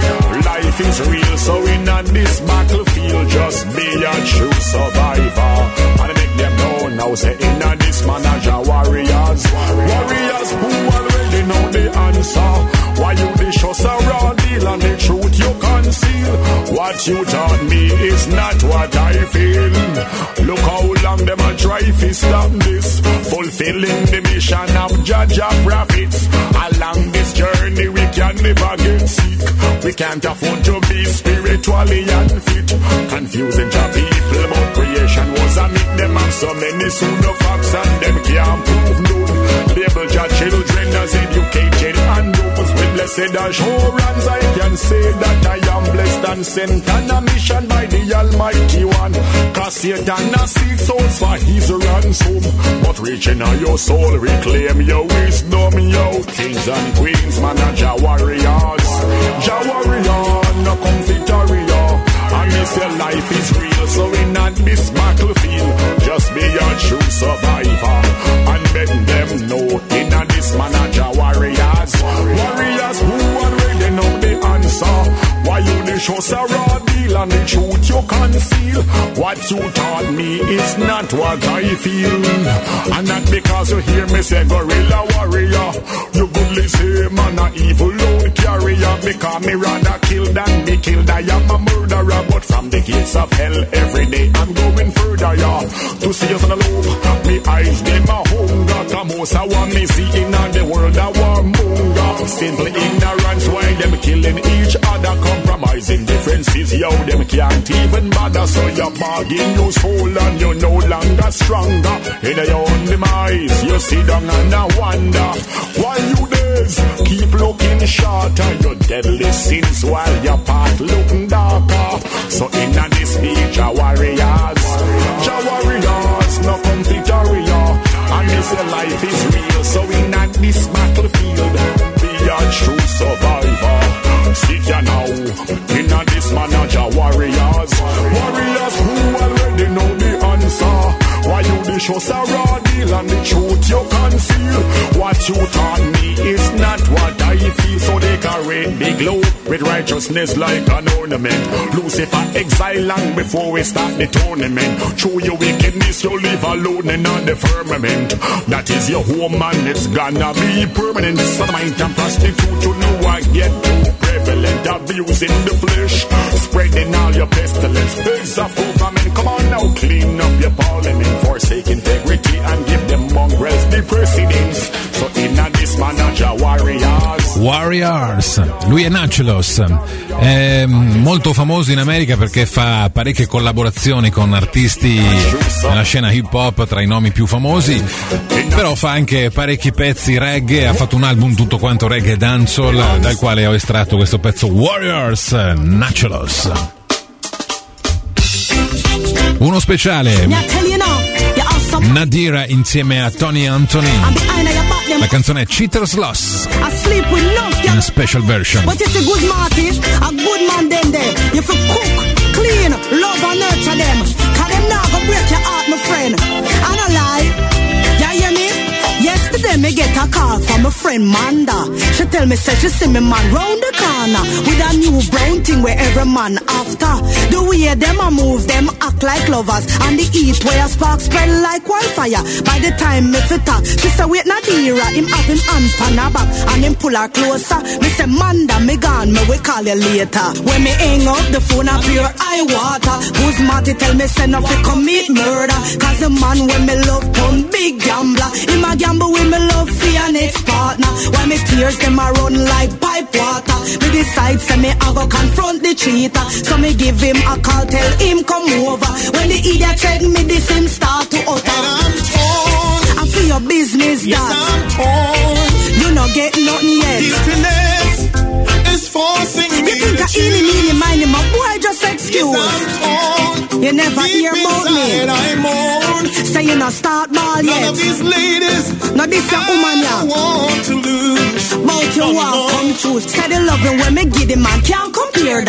[SPEAKER 2] Life is real, so in a this battlefield, just be a true survivor. And make them know now, say in a this manager warriors. Warriors who already know the answer. Why you the shows a raw deal and the truth you conceal? What you taught me is not what I feel. Look how long them a try to stop this. Fulfilling the mission of Jaja prophets. Along this journey we can never get sick. We can't afford to be spiritually unfit. Confusing to people about creation was a myth. Them have so many pseudo facts and them can't prove none. Label your children as educated and those with blessed assurance. I can say that I am blessed and sent on a mission by the Almighty One. Cause Satan has seek souls for his ransom. But reaching out your soul, reclaim your wisdom, yo. Kings and queens, manager warriors. Jah warrior, no confiteria. And they say life is real, so in not this battlefield, just be a true survivor. And let them know in a this manager warriors. Warriors who already know the answer. Why you the show a raw deal and the truth you conceal? What you taught me is not what I feel. And not because you hear me say gorilla warrior. You goodly say man a evil load carrier. Because me rather kill than be killed. I am a murderer, but from the gates of hell every day I'm going further, yeah. To see us on the low, me eyes them a hunger. Most I want me see in the world a warmonger. Simple ignorance why them killing each other. Compromising differences, yo, them can't even bother. So you bargain your soul and you're no longer stronger. In your own demise, you sit down and I wonder why you days keep looking shorter. Your deadly sins while your path looking darker. So in a this beach, a warriors, Jah warriors, no confiteria. And they say life is real, so in at this battlefield, be a true survivor. Seek ya now, in a this manager warriors. Warriors who already know the answer. Why you the show a raw deal and the truth you conceal? What you taught me is not what I feel. So they carry the globe with righteousness like an ornament. Lucifer exile long before we start the tournament. Through your wickedness you live alone in on the firmament. That is your home and it's gonna be permanent. Sodomite and prostitute, you know I get too prevalent. Abusing the flesh, spreading all your pestilence. Pigs of government, come on now, clean up your parliament. Forsake integrity and give them mongrels the precedence. So in a this manager warriors.
[SPEAKER 7] Warriors, lui è Nachelos, è molto famoso in America perché fa parecchie collaborazioni con artisti nella scena hip hop, tra i nomi più famosi, però fa anche parecchi pezzi reggae, ha fatto un album tutto quanto reggae dancehall dal quale ho estratto questo pezzo Warriors, Nachelos. Uno speciale, Nadira insieme a Tony Anthony. La canzone è Cheater's Loss in a special version.
[SPEAKER 9] But it's a good Marty, a good man then there. You feel cook, clean, love and nurture them. Cause them now go break your heart, my friend. And I lie, you hear me? Yesterday me get a call from a friend Manda. She tell me say she see me man round the corner with a new brown thing where every man after. The way them a move, them act like lovers. And the eat where a spark spread like wildfire. By the time me fit talk, she say wait Nadira, him have him hand pan her back and him pull her closer. Me say Manda, me gone, me we call you later. When me hang up the phone a pure eye water. Who's Marty tell me say no fi commit murder. Cause the man when me love turn big gambler. Him a gamble with me love for an ex-partner. Why me tears them a run like pipe water. Me decide say me a go confront the cheater. So me give him a call, tell him come over. When the idiot check me this him start to utter. And I'm torn. I feel your business yes, that I'm torn. You not get nothing yet. Happiness is forcing you me think to choose. You think I eeny meeny my boy just excuse. Yes, I'm torn. You never deep hear about me. I'm on. Say you not start ball yet. None of these ladies. Now this a woman ya. I want to lose. But you oh, want no. come choose. Say the loving when me give the man can't compare that. I'm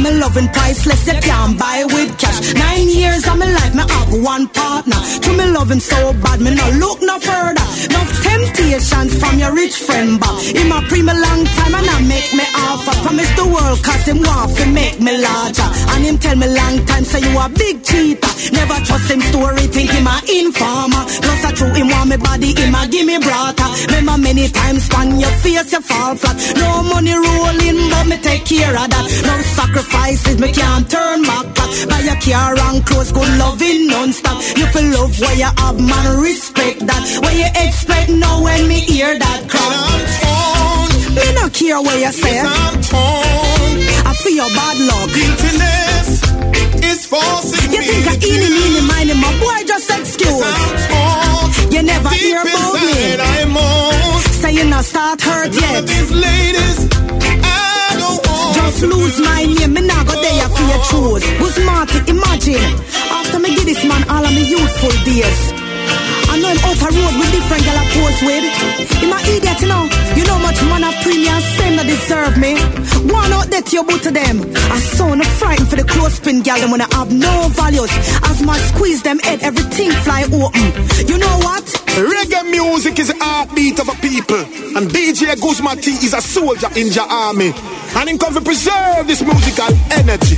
[SPEAKER 9] I'm in loving priceless, you can't buy with cash. Nine years of my life, me have one partner. To me loving so bad, me no look no further. No temptations from your rich friend, but him a pre me long time and I make me offer. Promise the world cause him want to make me larger. And him tell me long time say you a big cheater. Never trust him story, think him a informer. Plus I true him want me body, him a give me brata. Remember many times span your face you fall flat. No money rolling but me take care of that. No sacrifices me can't turn back. Buy your car and clothes, good loving non-stop. You feel love where you have man, respect that. What you expect now when me hear that crap? Me no care what you say. I feel your bad luck.
[SPEAKER 15] Guiltiness is forcing
[SPEAKER 9] you think I eeny, meeny, miny, my boy just excuse. You never hear about me. Say you not start hurt yet.
[SPEAKER 15] These ladies, I don't want
[SPEAKER 9] just lose my name, me not go there for your choose. Who's Marty, imagine after me give this man all of me youthful days. I know him out a road with different gal I pose with. Him a idiot, you know. You know much man a premium, same that deserve me. One out there to your boot to them. I saw no frightened for the clothespin gal them when I have no values. As my squeeze them head, everything fly open. You know what?
[SPEAKER 15] Reggae music is the heartbeat of a people. And D J Guzma T is a soldier in your army. And him come to preserve this musical energy.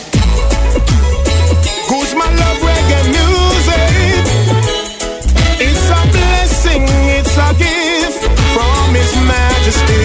[SPEAKER 15] Guzma love reggae music. It's a blessing, it's a gift from His Majesty.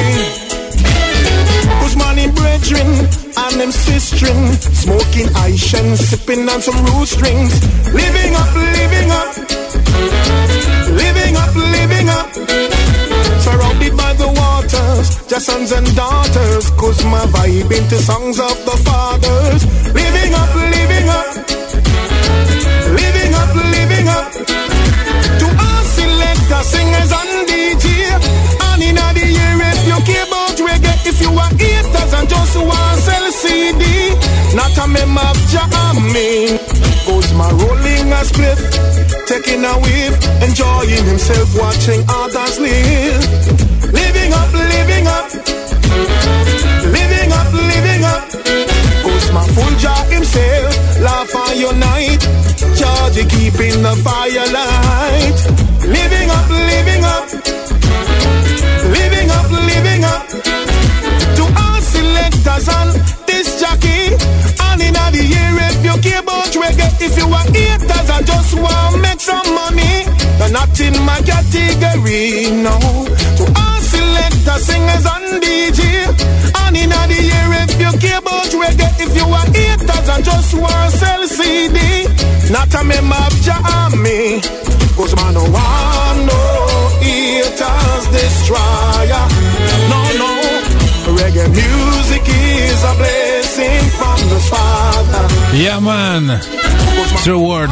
[SPEAKER 15] Guzmani brethren and them sistren, smoking Aishan, sipping on some root strings. Living up, living up, living up, living up. Surrounded by the waters, just sons and daughters. Guzma vibing to songs of the fathers. Living up, living up, living up, living up. The singers and D J and in the year if you care about reggae, if you are haters and just want sell C D, not a member of Jamie. Guzma rolling a split, taking a whiff, enjoying himself, watching others live. Living up, living up, living up, living up. Guzma full jar himself, laugh and unite. Georgie keeping the fire light. Living up, living up, living up, living up. To all selectors and this jockey, and in the year if you care about reggae, if you are haters and just want to make some money, you're not in my category, no. To all selectors, singers and D J, and in the year if you care about reggae, if you are haters and just want to sell C D, not a member of Jamie. Cause man no want no haters destroyer. No, no, reggae music is a blessing from the Father.
[SPEAKER 7] Yeah man, true words.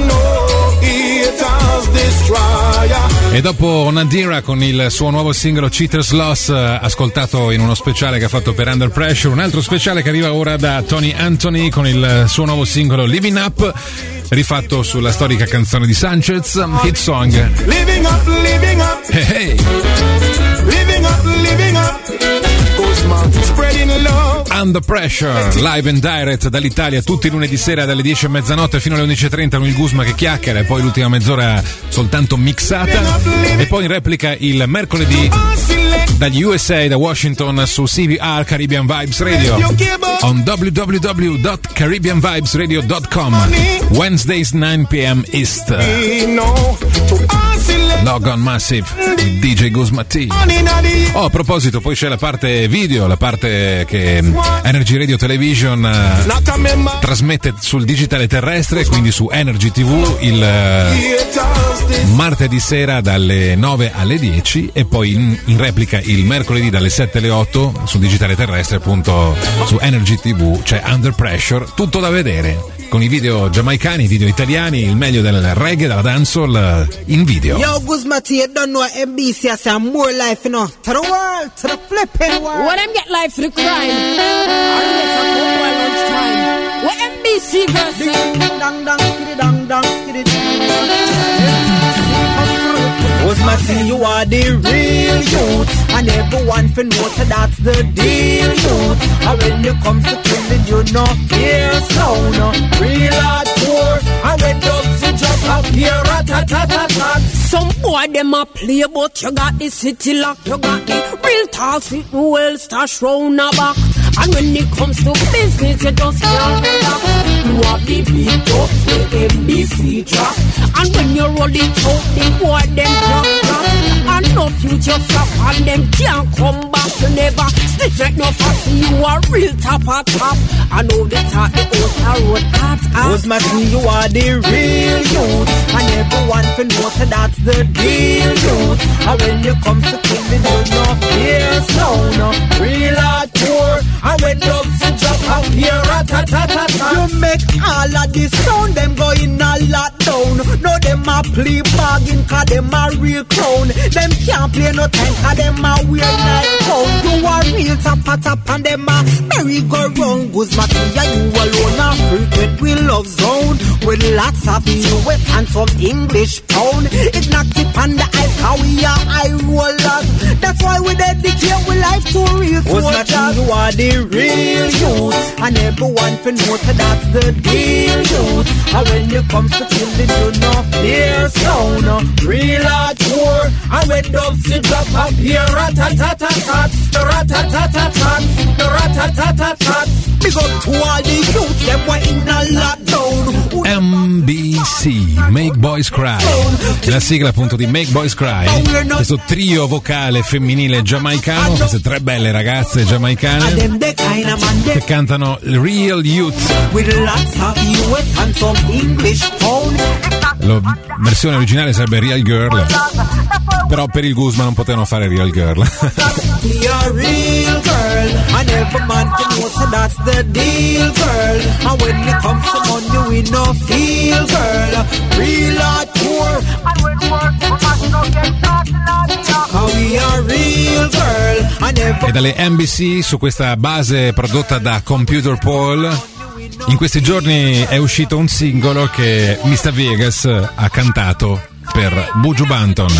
[SPEAKER 7] E dopo Nadira con il suo nuovo singolo Cheaters Loss, ascoltato in uno speciale che ha fatto per Under Pressure, un altro speciale che arriva ora da Tony Anthony con il suo nuovo singolo Living Up, rifatto sulla storica canzone di Sanchez, Hit Song.
[SPEAKER 15] Living up, living up.
[SPEAKER 7] Hey, hey.
[SPEAKER 15] Living up, living up. Spreading love.
[SPEAKER 7] Under Pressure, live and direct dall'Italia tutti i lunedì sera dalle dieci e mezzanotte fino alle undici e trenta con il Guzma che chiacchiera e poi l'ultima mezz'ora soltanto mixata e poi in replica il mercoledì dagli U S A, da Washington su C V R Caribbean Vibes Radio on w w w dot caribbean vibes radio dot com, Wednesdays nine p m East. Log on Massive with D J Guzma T. Oh, a proposito, poi c'è la parte video, la parte che Energy Radio Television uh, trasmette sul digitale terrestre, quindi su Energy T V il uh, martedì sera dalle nove alle dieci e poi in, in replica il mercoledì dalle sette alle otto sul digitale terrestre, appunto su Energy T V c'è Under Pressure, tutto da vedere con i video giamaicani, i video italiani, il meglio del reggae, della dancehall in video.
[SPEAKER 9] Yo, Guzma T, you don't know M B C has some more life, you know, to the world, to the flipping world.
[SPEAKER 17] When them get life for the crime, I don't get some more while lunchtime. What M B C girl say?
[SPEAKER 9] Dang, dang, skiddy, dang, dang, skiddy, dang. Guzma T, you are the real youth, and everyone fin know that that's the deal, youth. And when you come to kill the
[SPEAKER 6] no fear sound. Real hardcore, and when dubs it just appear, rat-tat-tat-tat.
[SPEAKER 17] Some boy them a play, but you got the city lock, you got the real talk, sweet well stash round the back. And when it comes to business, you just can't relax. You have the beat up, the M B C drop. And when you roll it out, the boy them drop, drop. And no future flop, and them can't come back. You never stitch like no fussy, you are real top of top. I know the top, the old road at at.
[SPEAKER 6] Who's my team, you are the real youth. And everyone can know that that's the deal, youth. And when you come to killing, you no fear sound. Real hardcore, and when dubs and drop out here, rat-tat-tat-tat. You make all of this sound, them go in a lockdown. No, them a play bargain, cause them a real clown. Them can't play no time, cause them a weird night phone. You a real tap-a-tap, and them a merry-go-round. Guzmati, you alone a frequent we love zone. With lots of U S and some English pound. It knocked it on the ice, how we are high rollers. That's why we dedicate we life to real soldiers. You are the real youth, and everyone can know that that's the deal, youth. And when you come to killing, you know fear sound. Real hardcore, and when dubs you drop up here, rat-a-tat-tat-tat, the rat-a-tat-tat-tat, the rat-a-tat-tat-tat. Big up to all the youth, them were in a lockdown.
[SPEAKER 7] M B C, Make Boys Cry, la sigla appunto di Make Boys Cry, questo trio vocale femminile giamaicano, queste tre belle ragazze giamaicane che cantano Real Youth. La versione originale sarebbe Real Girl, però per il Guzman non potevano fare Real Girl. E dalle M B C su questa base prodotta da Computer Paul, in questi giorni è uscito un singolo che mister Vegas ha cantato per Buju Banton.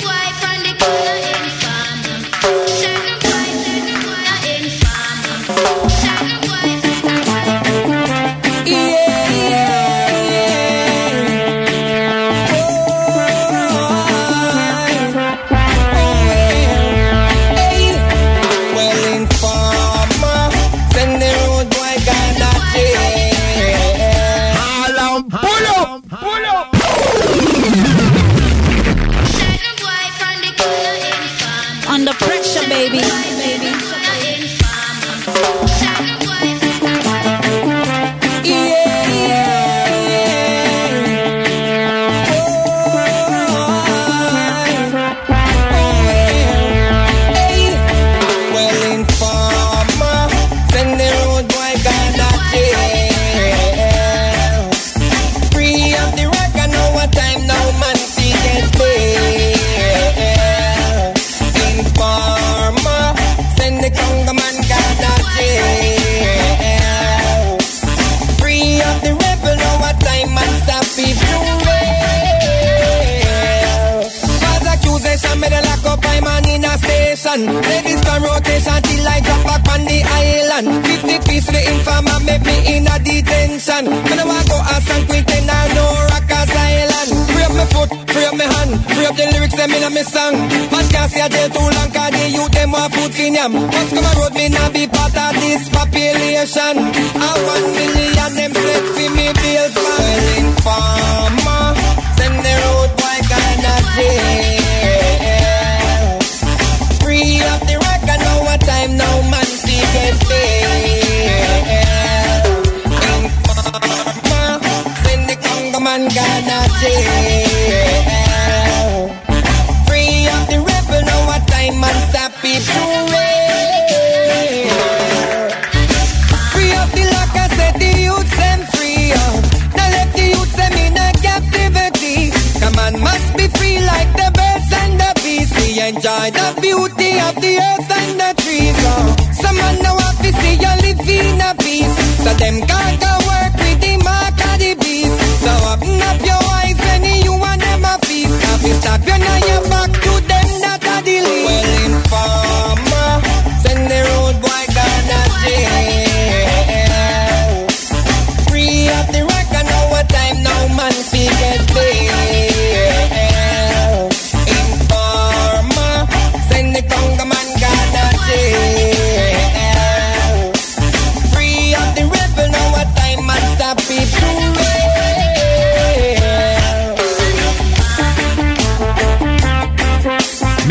[SPEAKER 10] Under pressure, baby. baby.
[SPEAKER 1] Ladies from rotation till I drop back on the island. Fifty piece the informer make me in a detention. When I walk out as San Quentin I no Rockers Island. Free up my foot, free up my hand, free up the lyrics them in a me song. Man can't see a jail too long cause the youth them want food for yam. Once come a road me now be part of this population. I one million them set for me bills man. Well informer, send the road boy kinda jail. Free up the rack, I know what time now, man, see get paid. Informer, send the Congo man, Ghana jail. Free up the rebel, know what time, man, stop it to rain. Free up the lock, I said the youths, them free up. Now let the youths, them in a captivity. Come on, must be free like the birds and the bees. We enjoy the beauty of the earth and the trees. Oh, some man now have to see you live in a peace. So them can't go work with the mark of the beast. So open up your eyes when you and them a feast. If you stop you now you back to them that are the least. Well informer, send the road boy gonna jail.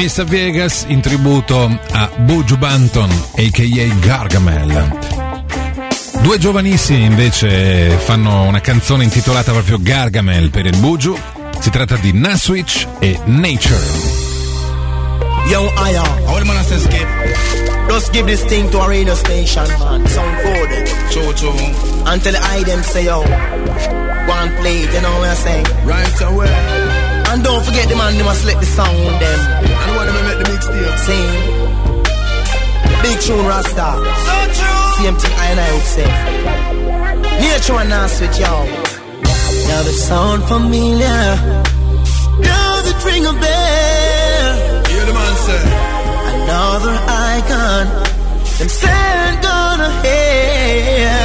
[SPEAKER 7] Mr Vegas in tributo a Buju Banton a k a. Gargamel. Due giovanissimi invece fanno una canzone intitolata proprio Gargamel per il Buju. Si tratta di Naswitch e Nature.
[SPEAKER 12] Yo, Aya, all man says skip. Just give this thing to a radio station, man. Sound good. True, true. Until I them say, yo, one play it, you know what I'm saying? Right away. And don't forget the man, they must let the sound them. And want them to make the mixtape. Sing. Big tune Rasta. So true. Same thing I and I would say. Nature and Naswitch, yo. Now the sound familiar. Does it ring a bell? Hear the man say. Another icon. Them say gonna hear.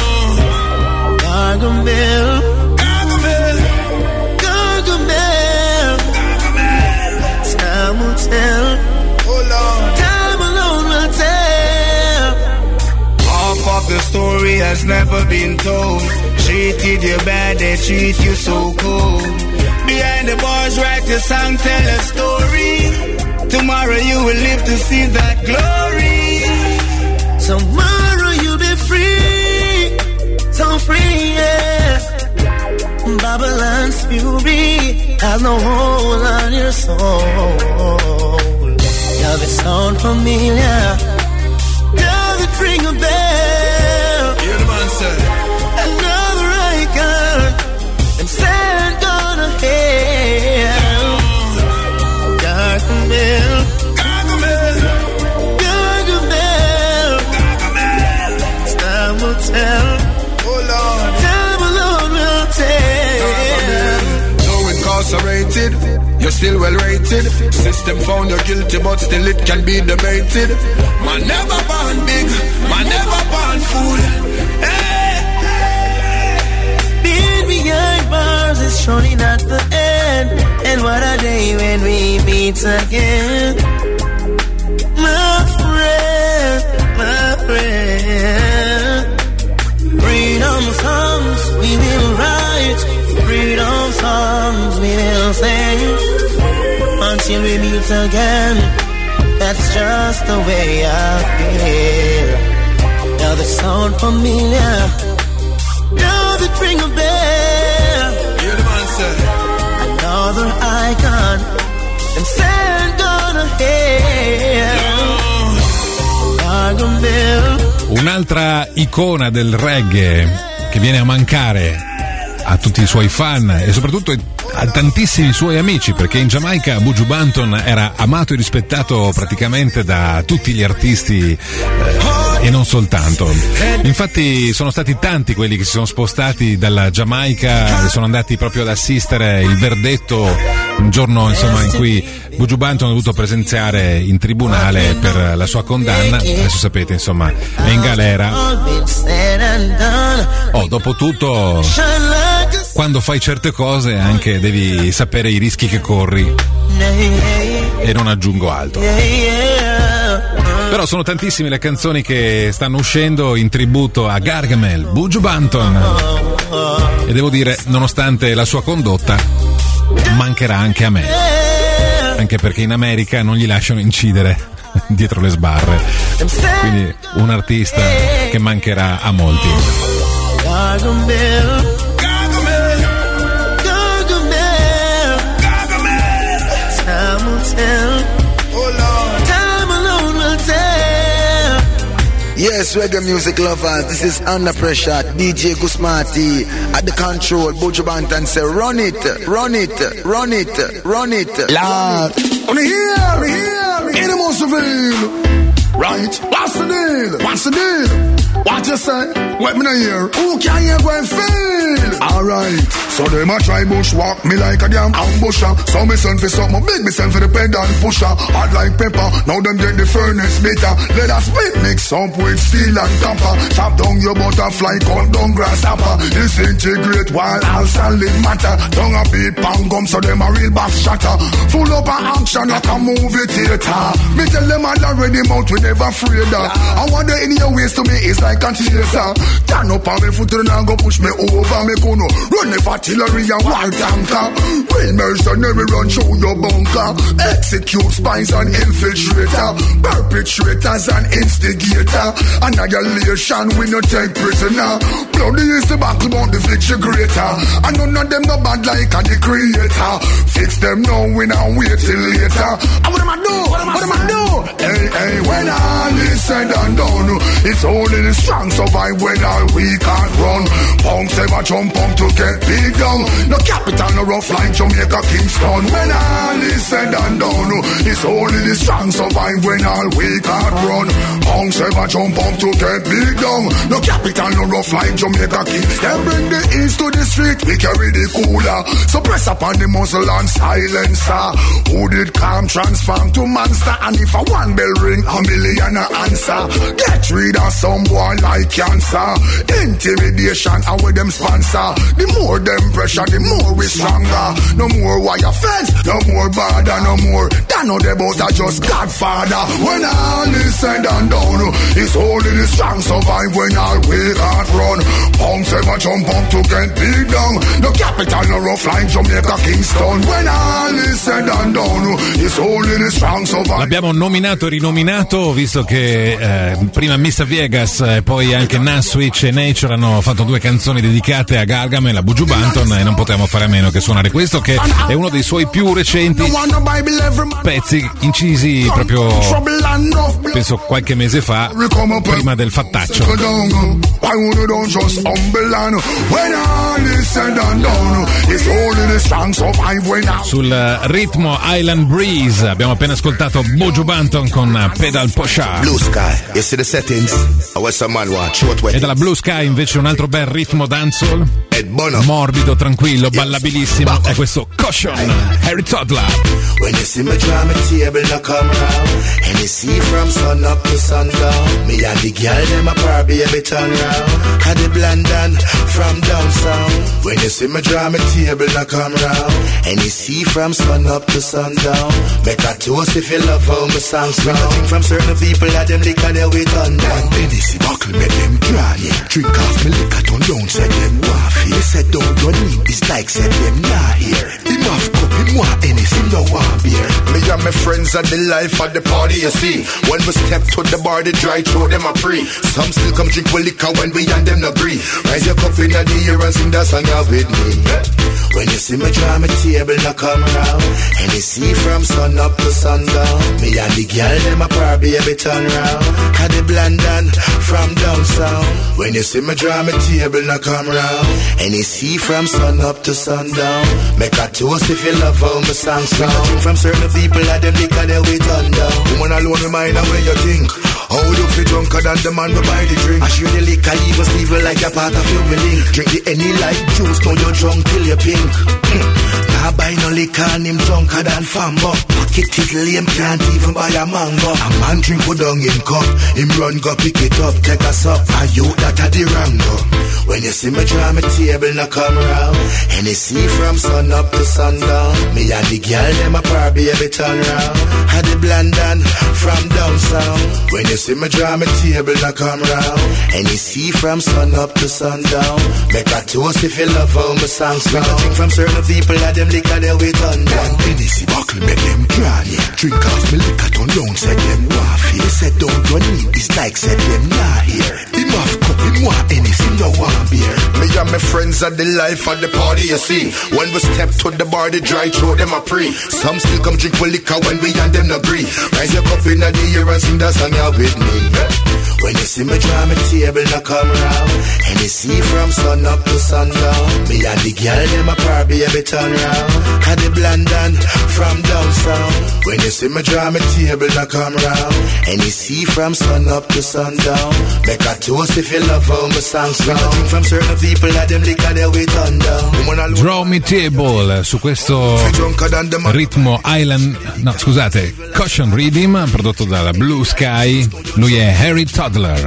[SPEAKER 12] Gargamel. Gargamel. Gargamel. Gargamel. Time will tell. Oh Lord. Time alone will tell.
[SPEAKER 16] Half of the story has never been told. Treated you bad, they treat you so cold. Behind the bars, write a song, tell a story. Tomorrow you will live to see that glory.
[SPEAKER 12] Tomorrow you'll be free, so free, yeah. Babylon's fury has no hold on your soul. Does it sound familiar? Does it ring a bell?
[SPEAKER 16] Hear the man say.
[SPEAKER 12] Another icon, them saying gonna hear. Gargamel,
[SPEAKER 16] Gargamel,
[SPEAKER 12] Gargamel,
[SPEAKER 16] Gargamel.
[SPEAKER 12] Time will tell.
[SPEAKER 16] Oh Lord.
[SPEAKER 12] Time alone will tell.
[SPEAKER 11] Though incarcerated, you're still well rated. System found you guilty, but still it can be debated. Man never born big, man never born fool. Hey, hey.
[SPEAKER 12] Being behind bars is surely not the end. And what a day when we meet again. My friend, my friend. Freedom songs we will write. Freedom songs we will sing. Until we meet again. That's just the way I feel. Now the sound familiar. Does it ring a bell?
[SPEAKER 16] Hear the man say.
[SPEAKER 12] Another icon. And saying gonna hear. Gargamel.
[SPEAKER 7] Un'altra icona del reggae che viene a mancare a tutti i suoi fan e soprattutto a tantissimi suoi amici, perché in Giamaica Buju Banton era amato e rispettato praticamente da tutti gli artisti eh, e non soltanto. Infatti sono stati tanti quelli che si sono spostati dalla Giamaica e sono andati proprio ad assistere il verdetto un giorno, insomma, in cui Buju Banton ha dovuto presenziare in tribunale per la sua condanna. Adesso sapete, insomma, è in galera. Oh, dopo tutto, quando fai certe cose anche devi sapere i rischi che corri, e non aggiungo altro. Però sono tantissime le canzoni che stanno uscendo in tributo a Gargamel, Buju Banton, e devo dire, nonostante la sua condotta, mancherà anche a me, anche perché in America non gli lasciano incidere dietro le sbarre, quindi un artista che mancherà a molti.
[SPEAKER 12] Gargamel, Gargamel, Gargamel, Gargamel. Time will tell.
[SPEAKER 16] Oh Lord.
[SPEAKER 12] Time alone will tell.
[SPEAKER 21] Yes, reggae music lovers, this is Under Pressure, D J Gusmati at the control. Buju Banton say, run it, run it, run it, run it.
[SPEAKER 11] Lord, on the here, on the here, in the Moseville. Right, what's the deal? What's the deal? What you say? What me no hear? Who can you go and feel? Alright, so them a try bushwalk me like a damn ambusher. So me send for something big, me send for the pedal pusher. Hot like pepper, now them get the furnace bitter. Let us split mix up with steel and copper. Chop down your butterfly, cut down grasshopper. Disintegrate while all solid matter. Down a beat pound gum, so them a real back shatter. Full up a action like a movie theater. Me tell them all already mouth we never afraid of. I wonder in your ways to me is like a chaser. Turn up on me foot and I go push me over. Me gonna run the artillery and war tanker. Real mercenary run show your bunker. Execute spies and infiltrator. Perpetrators and instigator. Annihilation we no take prisoner. Bloody is the battle about the victory greater. And none of them no bad like a the creator. Fix them now we now wait till later. And what am I do? What am I, what am I do? Hey, hey, when all is said and done, it's only the strong survive when all we can't run. Punks ever jump on to get big down. No capital, no rough like Jamaica, Kingston. When all is said and done, it's only the strong survive when all we can't run. Punks ever jump on to get big down. No capital, no rough like Jamaica, Kingston. Then bring the east to the street, we carry the cooler. So press upon the muzzle and silencer. Who did calm transform to monster? And if a one bell ring, a million a answer. Get rid of some boy like cancer. Intimidation, and with them sponsor. The more them pressure, the more we stronger. No more wire fence, no more border, no more. That know the boat are just Godfather. When all is said and done, it's only the strong survive when all we can't run. Punks ever jump up to get big down. No capital, no rough like Jamaica, Kingston. When all is said and done, it's only the strong survive.
[SPEAKER 7] L'abbiamo nominato e rinominato, visto che eh, prima Mister Vegas e poi anche Naswitch e Nature hanno fatto due canzoni dedicate a Gargamel, a Buju Banton, e non potevamo fare a meno che suonare questo, che è uno dei suoi più recenti pezzi incisi proprio, penso qualche mese fa, prima del fattaccio. Sul ritmo Island Breeze abbiamo appena ascoltato Buju Banton con Pedal Pusher.
[SPEAKER 13] Blue Sky, you see the settings?
[SPEAKER 7] E dalla Blue Sky invece un altro bel ritmo dancehall, morbido, tranquillo, ballabilissimo, è questo Caution, Harry Toddler.
[SPEAKER 13] When you see me draw my table, no come round. And you see from sun up to sundown. Me and the girl, them a par baby turn round. Had the London from down south. When you see me draw my table, no come round. And you see from sun up to sundown. Make a toast if you love how my songs sound. When you from certain people, that them liquor they with on down.
[SPEAKER 11] Hennessy buckle, make them dry. Drink off me liquor, turn down, say them waff here. They said don't you need this like, said them nah here. Him off cup, him want Hennessy, no one beer.
[SPEAKER 13] Me and my friends are the life of the party, you see. When we step to the bar, the dry throw them a free. Some still come drink with liquor when we and them agree. Rise your cup in the air and sing that song out with me. When you see me draw my table, no come round. And you see from sun up to sundown. Me and the girl, them a par baby turn round. Had the London from down south. When you see me draw my table, no come round. And you see from sun up to sundown. Make a toast if you love how my song sound. From certain people that them liquor they wait on down. Woman alone remind her where you think. How you feel drunker than the man who buy the drink. I show the liquor even Steve like a part of your link. Drink the any like juice, now you're drunk till you're pink. Nah buy no liquor and him drunker than Fambo. Pocket it lame, can't even buy a mango. A man drink go down in cup, him run go pick it up, take us up. And you that a the rango. When you see me draw my table, no come round. And you see from sun up to sundown. Me and the girl, them a par baby turn round. Had the London from down south. When you see me draw my table, no come round. And you see from sun up to sundown. Make a toast if you love how my songs sound. Drink from certain people, that them liquor they wait on down.
[SPEAKER 11] Hennessy buckle, make them dry. Drink off me liquor, turn down, said them waff here. They said don't you need this like, said them nah here. Him off cup, him want Hennessy, no one beer.
[SPEAKER 13] Me and my friends are the life of the party, you see. When we step to the bar, the dry throw them a pre. Some still come drink with liquor when we and them agree. Rise your cup in the air and sing that song out with me. When you see me draw my table, no come round. And you see from sun up to sundown. Me and the girl, them a par baby turn round. Had the London from down south. When you see me draw my table, no come round. And you see from sun up to sundown. Make a toast if you love how my songs sound. From certain people that them liquor they wait on down.
[SPEAKER 7] Draw Me Table su questo ritmo Island, no scusate, Caution Rhythm, prodotto dalla Blue Sky. Lui è Harry Toddler.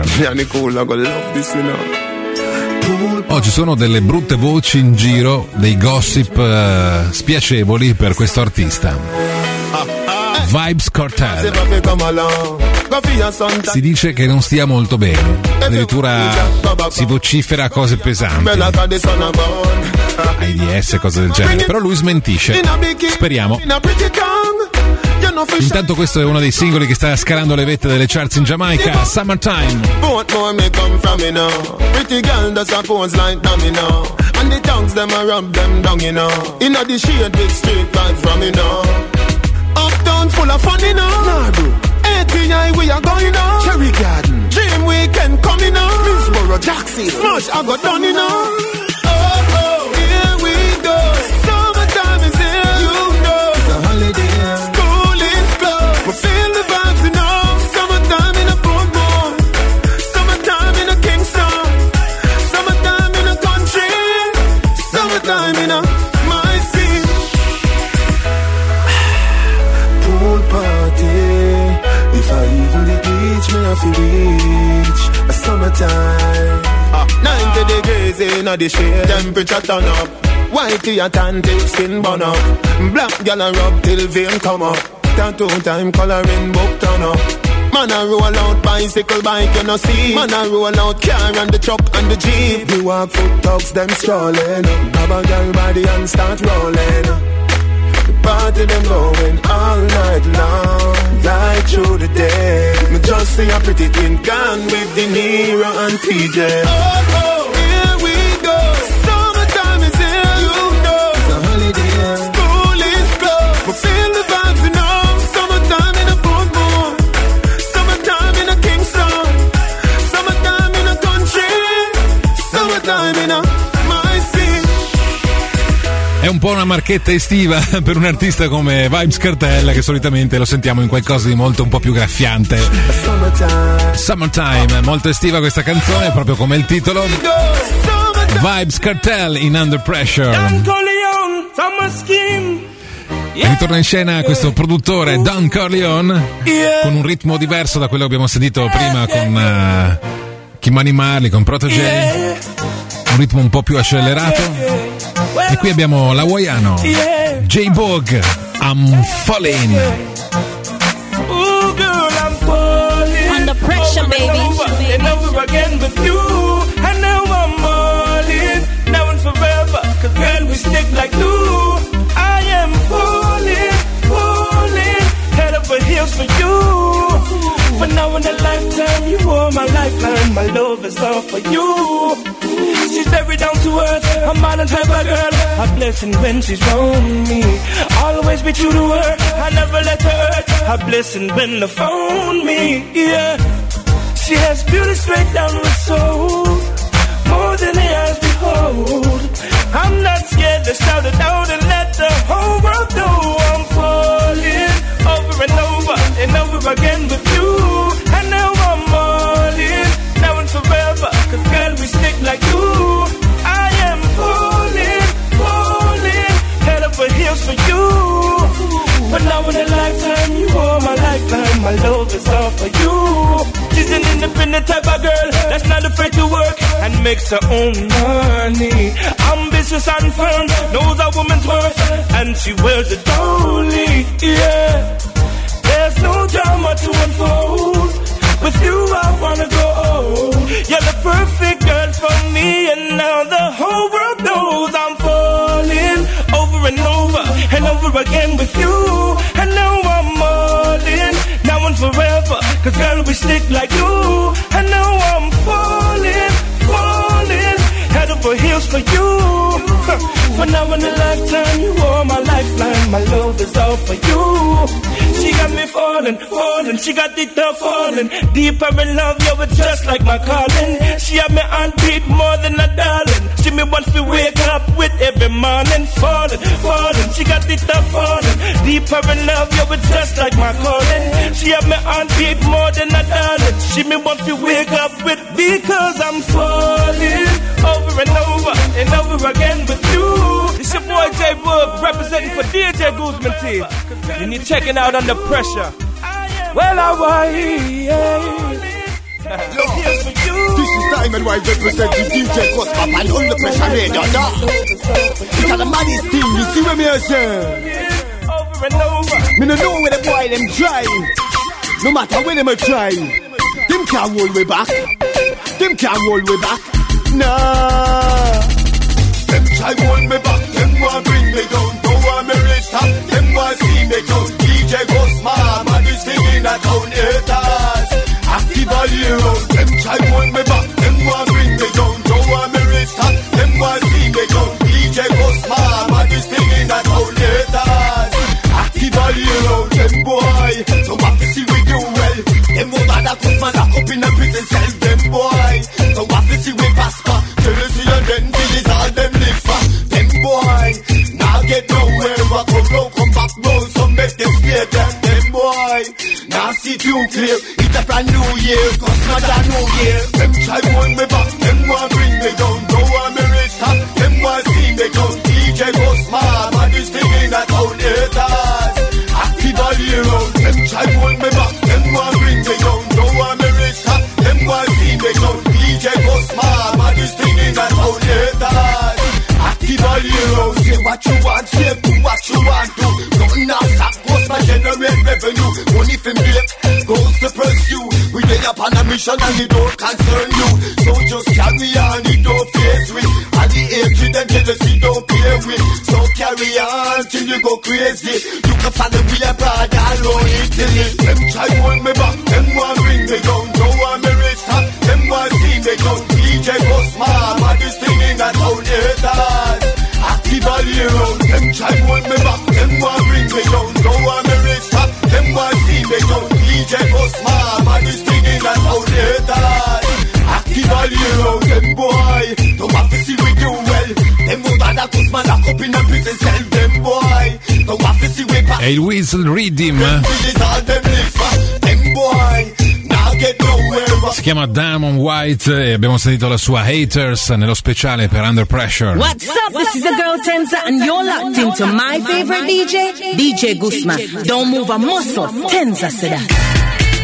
[SPEAKER 7] Oh, ci sono delle brutte voci in giro, dei gossip uh, spiacevoli per questo artista. Vibes Cartel. Si dice che non stia molto bene, addirittura si vocifera cose pesanti, AIDS, cose del genere, però lui smentisce. Speriamo. Intanto questo è uno dei singoli che sta scalando le vette delle charts in Giamaica, Summertime.
[SPEAKER 8] And the tongues them a rub them down, you know. Inna the shade with street vibes from, you know. Uptown full of fun, you know. Nah, bro. A T I we are going, you know. Cherry Garden, Dream Weekend coming, you know. Middlesboro, Jackson, Smash I got done, you know. Oh, oh, here we go. Summertime is here, you know. It's a holiday. School is closed, we feel the vibes, you know. Summertime in a Portmore. Summertime in a Kingston. Summertime in a country. Summertime in a my scene. Pool party. If I even the beach, me have to reach a summertime. Ah, ninety degrees in the shade, temperature turn up. Whitey a tan till skin burn up. Black gal a rub till vein come up. Tattoo time coloring book turn up. Man a roll out bicycle bike, you know see. Man a roll out car and the truck and the jeep. You walk foot dogs, them strolling. Grab a girl body and start rolling. The party them going all night long, right through the day. Me just see a pretty twin gone with De Niro and T J. Oh, oh, here we go. Summertime is here, you know. It's a holiday. School is closed, we feel the vibes, you know. Summertime in a Portmore. Summertime in a Kingston. Summertime in a country. Summertime in a my city.
[SPEAKER 7] È un po' una marchetta estiva per un artista come Vybz Kartel, che solitamente lo sentiamo in qualcosa di molto un po' più graffiante. Summertime, molto estiva questa canzone, proprio come il titolo. Vybz Kartel in Under Pressure. E ritorna in scena questo produttore Don Corleone con un ritmo diverso da quello che abbiamo sentito prima con uh, Kimani Marley, con Protégé, un ritmo un po' più accelerato. E qui abbiamo l'hawaiano J-Boog, I'm Falling.
[SPEAKER 8] Ooh, girl, I'm falling.
[SPEAKER 10] Under pressure,
[SPEAKER 8] over
[SPEAKER 10] baby.
[SPEAKER 8] And over, and over again with you. And now I'm all in, now and forever. Cause girl, we stick like glue. I am falling, falling, head over heels for you. For now in a lifetime, you are my lifeline. My love is all for you. She's very down to earth, a modern type of girl. A blessing when she's around me. Always be true to her, I never let her hurt. A blessing when they found me, yeah. She has beauty straight down with soul, more than the eyes behold. I'm not scared to shout it out and let the whole world know I'm falling over and over and over again with you. And now I'm all in, now and forever. Cause girl, we stick like glue. I am falling, falling, head over heels for you. But now in a lifetime, you are my lifeline. My love is all for you. She's an independent type of girl that's not afraid to work and makes her own money. Ambitious and firm, knows a woman's worth, and she wears it boldly, yeah. There's no drama to unfold. With you I wanna go. You're the perfect girl for me, and now the whole world knows I'm falling over and over and over again with you. And now I'm all in, now and forever. Cause girl, we stick like glue. And now I'm falling, falling, head over heels for you. For now in a lifetime, you are my lifeline. My love is all for you. She got me falling, falling. She got the tough falling. Deeper in love, yo, it's just like my calling. She had me on beat more than a darling. She me wants to wake up with every morning. Falling, falling. She got the tough falling. Deeper in love, yo, it's just like my calling. She had me on beat more than a darling. She me wants to wake up with, because I'm falling over and over and over again with you.
[SPEAKER 3] It's your boy J-Boog representing for D J Guzman team. And you're checking out Under Pressure. Well, I was.
[SPEAKER 11] This is time and I represent the D J Cosmop and Under Pressure Radio. It's a maddest thing, you see what me say? Me no know where the boy them drive.
[SPEAKER 15] No matter when them a try, them can't hold me back. Them can't hold me back. Nah. Them try hold me back. Them want bring me down. Don't want me reach top. Them want see me down. D J go smart, man, this thing in a town. Haters, active all year round. Them try hold me back. Them want bring me down. Don't want me reach top. Them want see me down. D J go smart, man, this thing in a town. Haters, active all year round. Them boy, so what to see we do well. Them woman that could man lock up in a prison cell. Them boy, so what to see we prosper. Jealousy and envy is all them live for. Them boy, now get nowhere. But come round, come back round, so make them stay there. Them boy, now see too clear. It's a brand new year, cause not a new year. Them try want me back, them want bring me down. Don't want me rich top, them want see me down. D J go smart, man, this thing in a town. Haters, active all year round. Them try want me back, them want bring me down. Don't want me rich top, them want see me down. D J go smart, man, this thing in a town. Haters, active all year round. Say what you want, say do what you want to. Don't not stop, post my generate revenue. Money from make, goes to pursue. We lay upon a mission and it don't concern you. So just carry on, it don't face with. And the hatred and jealousy don't play with. So carry on till you go crazy. You can follow me abroad, alone Italy. Them try want me back, them want bring me down. Don't want me rich top, them want see me down. D J go smart, man, this thing in a town. Haters, active all year round. Them try want me back, them want bring me down. Don't want me rich top, them want see me down. D J go smart, man, this thing in a town. Haters, active all year round. Them boy, don't have to see we do well. Them woman that puts man lock up in a prison cell. Them boy, don't have to see we back.
[SPEAKER 7] E il whistle rhythm
[SPEAKER 15] Them boy, now get nowhere.
[SPEAKER 7] si chiama Diamond White e abbiamo sentito la sua Haters nello speciale per Under Pressure.
[SPEAKER 4] What's up? This is the girl Tenza and you're locked into my favorite D J, D J Guzman. Don't move a muscle. Tenza said that.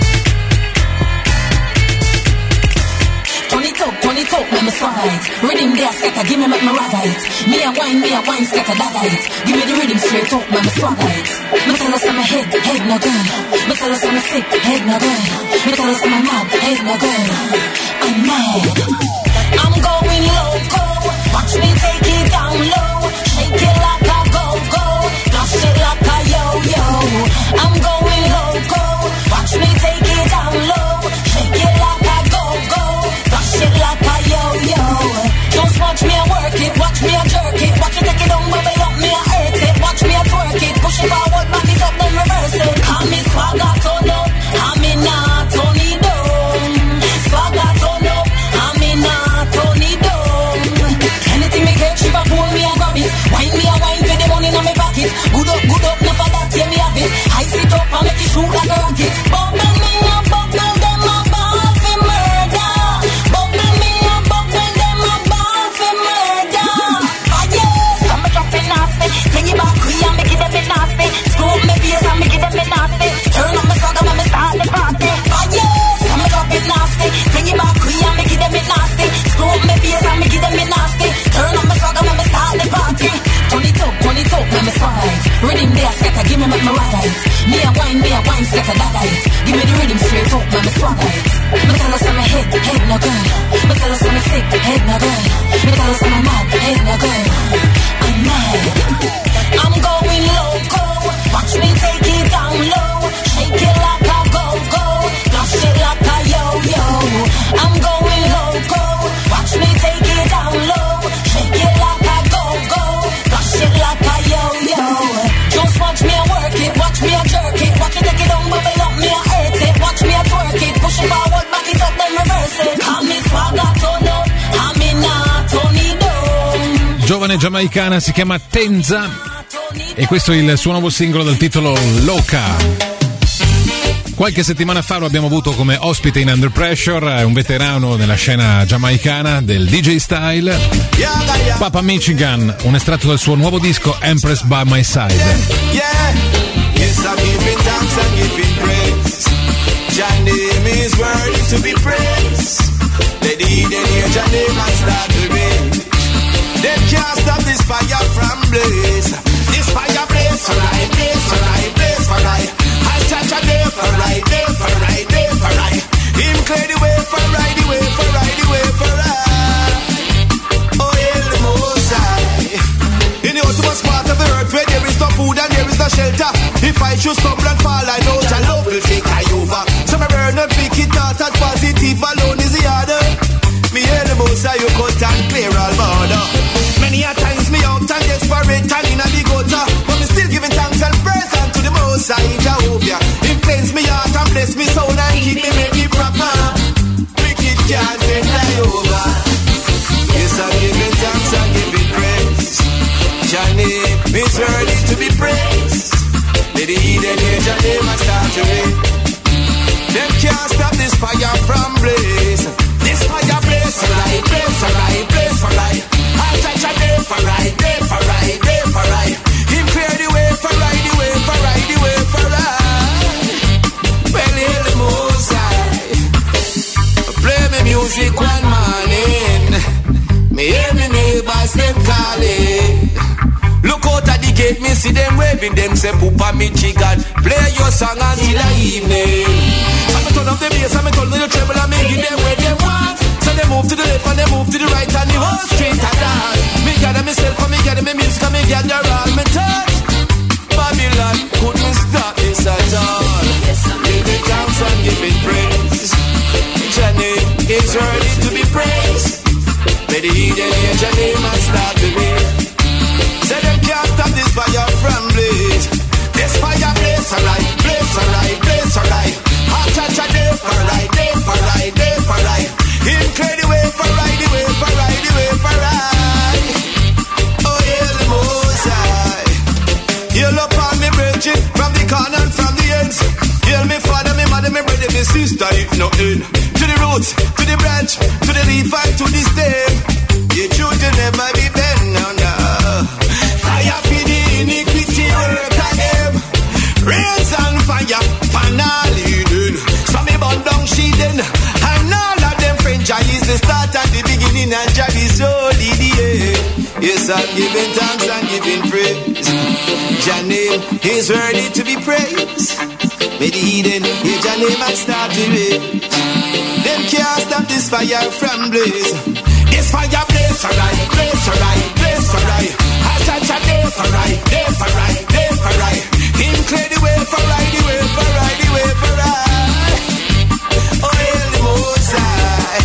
[SPEAKER 14] Turn it up, turn it up, let me swagger it. Rhythm there, scatter, give me make me ragga it. Me a wine, me a wine, scatter, dagger it. Give me the rhythm straight up, let me swagger it. Me tell us I'm a head, head no girl. Me tell us I'm a sick, head no girl. Me tell us I'm a mad, head no girl. I'm mad. I'm going loco. Watch me take it down low. Shake it like a go-go. Flash it like a yo-yo. I'm going loco. Watch me take it down low. Shake it like a go-go. Shit like a yo-yo. Just watch me a work it, watch me a jerk it. Watch it take it down, bubble up, me a hurt it. Watch me a twerk it, push it forward, back it up, then reverse it. Call me swagger turn up, I'm in a Tony Dome. Swagger turn up, I'm in a Tony Dome. Anything me catch, if I pull me a grab it. Wine me a wine for the money in my pocket. Good up, good up, no for that, yeah me have it. Ice it up and make it shoot like a rocket. Bubble me a bubble, them a ball for murder. Bring it back, we and me give them it nasty. Screw up me face and me give them it nasty. Turn up my swagger when me start the party. Oh yes, I'm drop it nasty. Bring it back, we and me give them it nasty. Screw up me face and me give them it nasty. Turn up my swagger when me start the party. Turn it up, turn it up, when me swagger it. Rhythm there, scatter, give me make me ragga it. Me a wine, me a wine, scatter, dagger it. Give me the rhythm straight up, when me swagger it. Me tell us I'm a head, head no girl. Me tell us I'm a sick, head no girl. Me tell us I'm a mad, head no girl. I'm mad. I'm going loco. Watch me take it down low. Shake it like a go-go. Flash it like a yo-yo. I'm going loco. Watch me take it down low. Shake it like a go-go. Flash it like a yo-yo. Just watch me a work it. Watch me a jerk it. Watch it take it down, bubble up, me a hurt it. Watch me a twerk it. Push it forward, back it up, then reverse it. Call me swagger turn up. I'm in a Tony Dome.
[SPEAKER 7] Giovane giamaicana, si chiama Tenza e questo è il suo nuovo singolo dal titolo Loca. Qualche settimana fa lo abbiamo avuto come ospite in Under Pressure, è un veterano nella scena giamaicana del D J style. Papa Michigan, un estratto dal suo nuovo disco Empress by My Side.
[SPEAKER 23] Yeah, yes, I'm giving thanks and giving praise. Your name is worthy to be praised. They did and hear your name and start to rain. They can't stop this fire from blaze. This fire blaze for right, blaze for right, blaze for right. I touch a day for right, day for food and there is no shelter. If I should stumble and fall, I know your love will take I over. So me burn and pick it out as positive alone is the order. Me hear the most of you cut and clear all border. Many a times me out and desperate and in a the gutter, but me still giving thanks and praise unto the most high Jehovah. He cleanse me heart and bless me soul and keep me make me proper. Wicked can't take I over. Yes, I give it thanks, I give it praise. Your name is worthy to be praised. Let the heathen hear your name and start to rain. Them can't stop this fire from blaze. This fire blaze for right, blaze for right, blaze for right. I touch a day for right, day for right, day for right. Him clear the way for right, the way for right, the way for right. Well, hear the most high. Play me music one morning. Me hear me neighbors them calling. Look out at the gate, me see them waving, them say Pupa Michigan, play your song until the evening. I'm a turn up the bass, I'm a turn up the treble, I'm making them where they want. So they move to the left and they move to the right and the whole street I dance. Me gather myself and me gather me music and me gather all me touch. Babylon couldn't stop this at all. Give it thanks and give it praise. Johnny is worthy to be praised. May the heathen hear your name and start to live. Say them can't stop this fire from blaze. This fire blaze alright, blaze alright, blaze alright. Hot cha-cha day for right, day for right, day for right. Him clear the way for right, the way for right, the way for right. Oh, hail the Most High. Hail up on me brethren from the corner and from the ends. Hail me father, me mother, me brother, me sister, if no end. To the roots, to the branch, to the leaf and to the stem. Your children never be bent, no, no. Fire for the iniquity work of them. Rains and fire, pan all hidden. So me burn down she then. And all of them French is the start and the beginning and Jah is only the end. Yes, I'm giving thanks and giving praise. Jah name is worthy to be praised. May the heathen hear Jah name and start to rage. Them can't stop this fire from blaze. This fire blaze for right, blaze for right, blaze for right. I touch a day for right, day for right, day for right. Him clear the way for right, the way for right, the way for right. Oh, hail the Most High.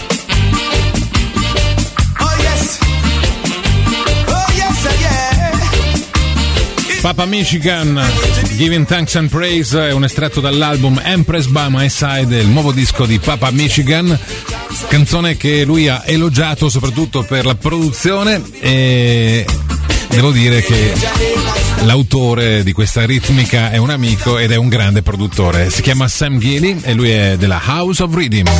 [SPEAKER 23] Oh, yes. Oh, yes, oh, yeah.
[SPEAKER 7] Papa Michigan, Giving Thanks and Praise, è un estratto dall'album Empress by My Side, il nuovo disco di Papa Michigan. Canzone che lui ha elogiato soprattutto per la produzione e devo dire che l'autore di questa ritmica è un amico ed è un grande produttore. Si chiama Sam Gilly e lui è della House of Rhythm.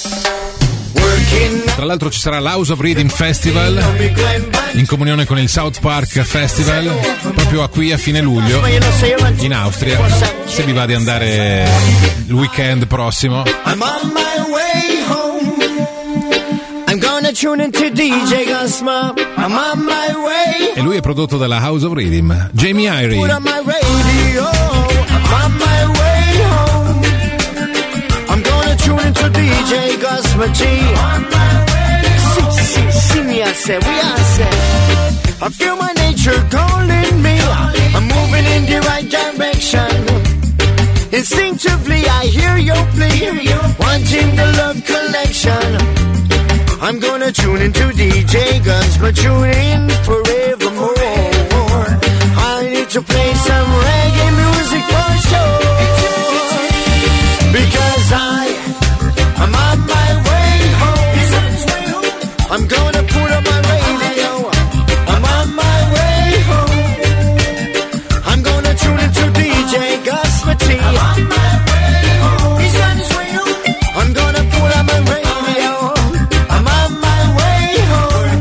[SPEAKER 7] Tra l'altro ci sarà l'House of Rhythm Festival in comunione con il South Park Festival proprio a qui a fine luglio in Austria. Se vi va di andare il weekend prossimo.
[SPEAKER 5] I'm on my way home. I'm gonna tune into D J Gusma. I'm on my way.
[SPEAKER 7] E lui è prodotto dalla House of Rhythm. Jamie Irie.
[SPEAKER 5] Put on my radio. I'm on my way home. I'm gonna tune into D J Gusma G. On my way home. See, see, see me, I said, we I said. I feel my nature calling me. I'm moving in the right direction. Instinctively I hear your plea, wanting the love collection. I'm gonna tune into D J Guns, but tune in forevermore. I need to play some reggae music for sure, because I, I'm on my way home. I'm gonna put on my radio. I'm on my way home. I'm gonna tune into D J Gus Mati. I'm on my way home. He's on his way home. I'm gonna put on my radio. I'm on my way home.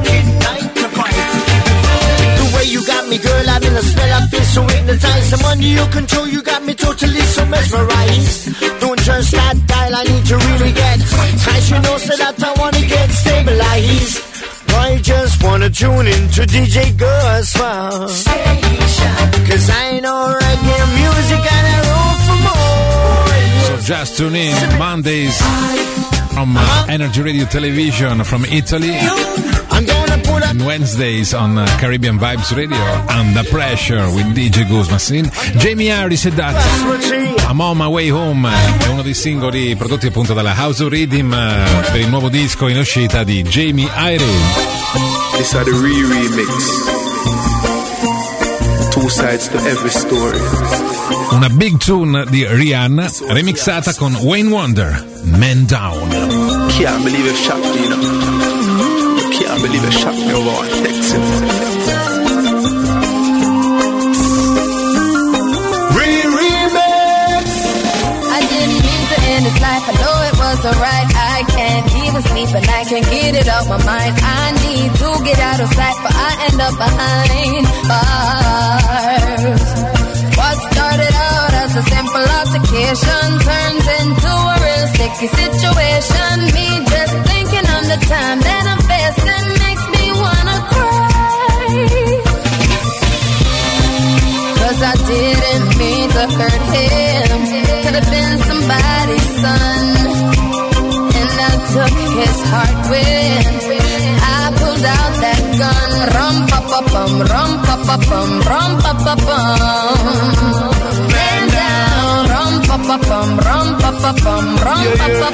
[SPEAKER 5] The way you got me, girl, I'm in a spell. I feel so hypnotized. I'm under your control. You got me totally so mesmerized. Don't just that dial. I need to really get high. You know, so that I wanna get stabilized. I just wanna tune into D J Gus Station, cause I know reggae music and I roll for more.
[SPEAKER 7] So just tune in Mondays from uh, Energy Radio Television from Italy.
[SPEAKER 5] I'm gonna put
[SPEAKER 7] and Wednesdays on Caribbean Vibes Radio. Under Pressure with D J Guzman. Jamie Harris e that I'm on my way home è uno dei singoli prodotti appunto dalla House of Rhythm per il nuovo disco in uscita di Jamie Harris.
[SPEAKER 18] These are the re-remix. Two sides to every story.
[SPEAKER 7] Una big tune di Rihanna remixata con Wayne Wonder, Man Down.
[SPEAKER 18] Can't believe it shocked me, you know. Can't believe it shocked me over one text.
[SPEAKER 10] This life, I know it wasn't right. I can't even sleep and I can't get it off my mind. I need to get out of sight, but I end up behind bars. What started out as a simple altercation turns into a real sticky situation. Me just thinking on the time that I'm facing makes me wanna cry. Cause I didn't mean to hurt him. Could have been somebody's son, and I took his heart when I pulled out that gun. Rum pa pa pum, rum pa pa pum, rum pa pa pum. Man down, rum pa pa pum, rum pa pa pum, rum pa pa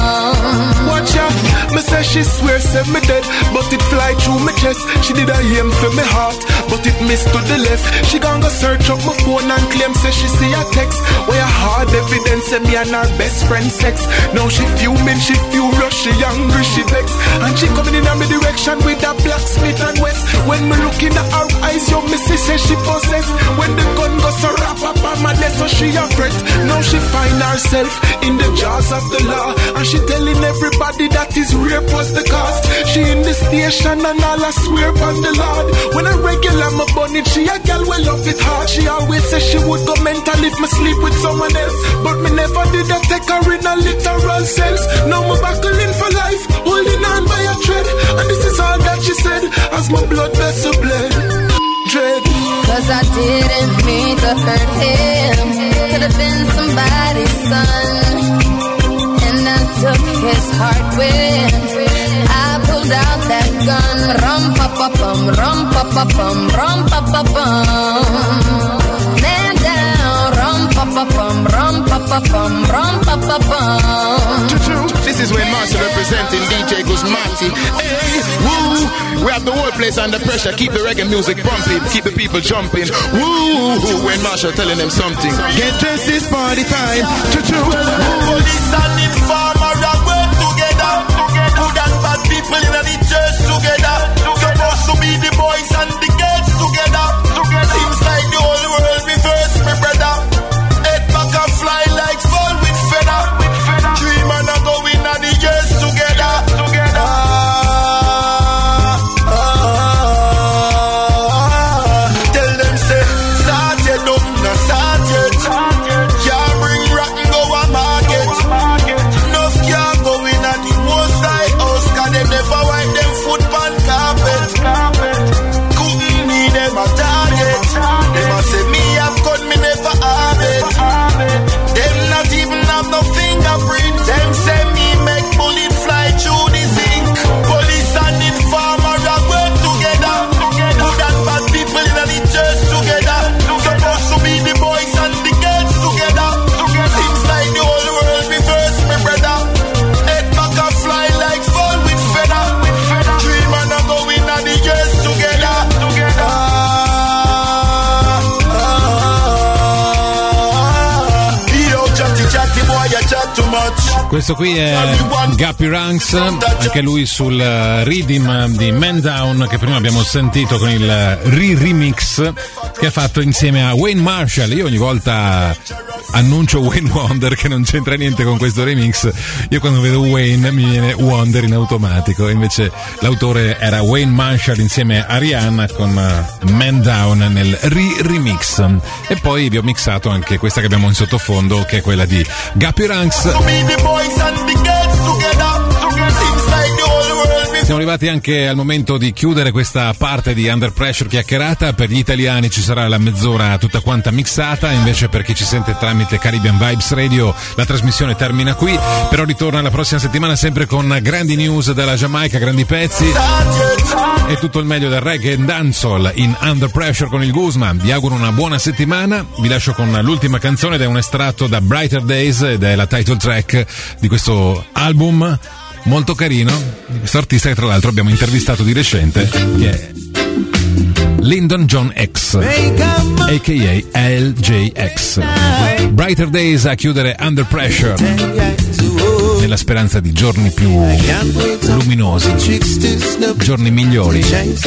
[SPEAKER 10] pum.
[SPEAKER 18] Watch out, me say she swear say me dead, but it fly through my chest. She did a aim for me heart, but it missed to the left. She gon' go search up my phone and claim say she see a text where hard evidence say me and her best friend sex. Now she fuming, she furious, she angry, she vex, and she coming in my direction with a blacksmith and west. When me looking at her eyes, yo, me see say she possessed. When the gun goes so wrap up on my desk, so she a fret. Now she find herself in the jaws of the law, and she telling everybody that his rape was the cause. She in the station and all I swear on the Lord. When I regular my bunny, she a girl well love it hard. She always say she would go mental if me sleep with someone else, but me never did that take her in a literal sense. Now me buckling for life, holding on by a thread, and this is all that she said as my blood vessel bled. Dread.
[SPEAKER 10] Cause I didn't mean to hurt him. Could have been somebody's son, and I took his heart when I pulled out that gun. Rum pa pa pum, rum pa pa pum, rum pa pa pum. Man down, rum pa pa pum, rum pa pa pum, rum pa pa pum.
[SPEAKER 18] This is Wayne Marshall representing D J Guzmati. Hey, woo! We have the whole place under pressure. Keep the reggae music bumping, keep the people jumping. Woo! Wayne Marshall telling them something. Get dressed, this party time. Choo-choo.
[SPEAKER 15] Police and informer are work together. Good and bad people in the church together. Supposed to be the boys and the girls together. Seems like the whole world reverse, my brother. Head back and fly like fall with feather. Three man are going on the years together. Together. Ah, ah, ah. Tell them say, start yet, don't not start yet. Can't bring rock and go a market. Enough can't go in at the most side house, cause they never wipe them foot on carpet. Couldn't be them a target. They must say me have cut, me never have it. Them not even have no fingerprint. Them say me make bullet fly through the zinc. Police and informer are work together. Good and bad people in the church together. Supposed to be the boys and the girls together. Seems like the whole world reverse, my brother. Head back and fly like fall with feather. Three man are going on the years together. Ah, ah, ah. Yo, chatty chatty boy, you chat too much.
[SPEAKER 7] Questo qui è Guppy Ranks, anche lui sul rhythm di Man Down che prima abbiamo sentito con il re-remix che ha fatto insieme a Wayne Marshall. Io ogni volta annuncio Wayne Wonder che non c'entra niente con questo remix. Io quando vedo Wayne mi viene Wonder in automatico, invece l'autore era Wayne Marshall insieme a Rihanna con Man Down nel re-remix. E poi vi ho mixato anche questa che abbiamo in sottofondo, che è quella di Guppy Ranks.
[SPEAKER 15] Boys and the girls together. Seems like the whole world
[SPEAKER 7] Siamo arrivati anche al momento di chiudere questa parte di Under Pressure chiacchierata. Per gli italiani ci sarà la mezz'ora tutta quanta mixata, invece per chi ci sente tramite Caribbean Vibes Radio la trasmissione termina qui, però ritorna la prossima settimana sempre con grandi news dalla Giamaica, grandi pezzi e tutto il meglio del reggae e dancehall in Under Pressure con il Guzman. Vi auguro una buona settimana, vi lascio con l'ultima canzone ed è un estratto da Brighter Days ed è la title track di questo album molto carino di questo artista che tra l'altro abbiamo intervistato di recente, che è Lyndon John X, a k a. L J X. Brighter Days a chiudere Under Pressure, nella speranza di giorni più luminosi, giorni migliori.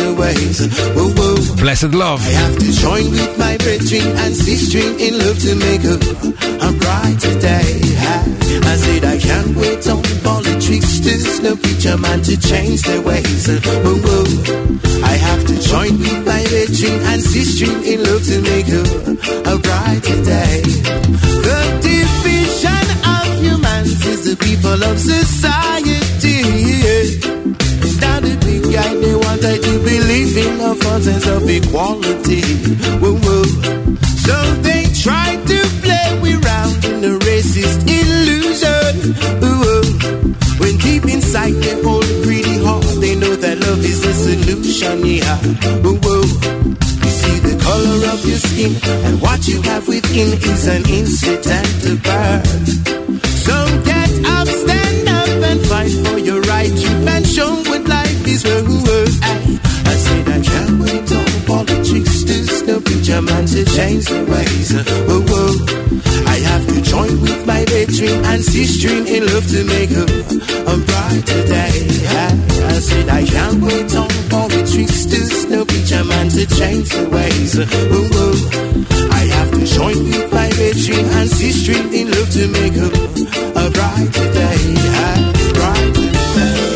[SPEAKER 7] Blessed Love.
[SPEAKER 8] I have to join with my brethren and sisters in love to make a, a brighter day. I said I can't wait on all the tricksters, no preacher man to change their ways. Oh, oh. I have to join with my brethren and sisters in love to make a, a brighter day. The division of humans is the people of society. Now the big guy, they want I to believe in the fountains of equality. Whoa, whoa. So they try to play we round in a racist illusion. Whoa. When deep inside their own greedy heart, they know that love is the solution. Yeah. Whoa. You see the color of your skin and what you have within is an incidental birth. So get up, stand up and fight for your right. You can show what life is worth. I, I said I can't wait on politics. There's no preacher man to change the ways. Oh, oh. I have to join with my brethren and sisters in love to make a, a brighter day. I, I said I can't wait on politics. There's no preacher man to change the ways. Oh, oh. I have to join with my brethren and sisters in love to make a, a brighter day. A brighter day.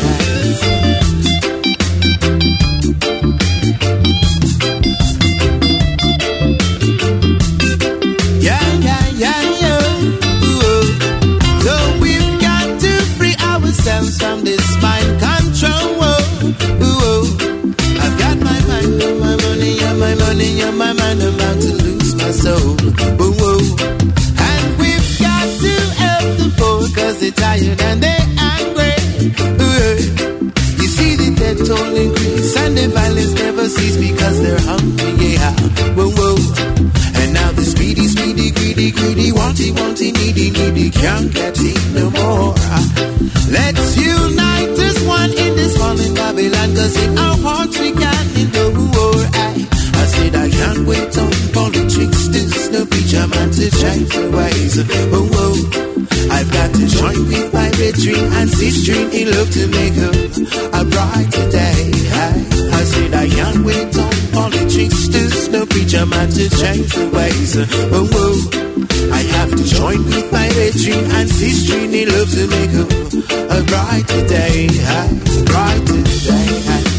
[SPEAKER 8] From this mind control. Ooh, ooh. I've got my mind on my money, on my money, on my mind. I'm about to lose my soul. Ooh, ooh. And we've got to help the poor, cause they're tired and they're angry. Ooh. You see the death toll increase and the violence never cease because they're hungry. Yeah. Ooh, ooh. And now the speedy, speedy, greedy, greedy, wanty, wanty, needy, needy can't get it no more. Let's unite as one in this fallen Babylon, cause in our hearts we can endure. I, I said I can't wait on politics. There's no preacher man to change the ways. Oh, oh. I've got to join with my brethren and sisters in love to make a, a brighter day. I, I said I can't wait on politics. There's no preacher man to change the ways. Oh, oh. I have to join with my brethren and sisters in love to make a, a brighter day, a brighter day.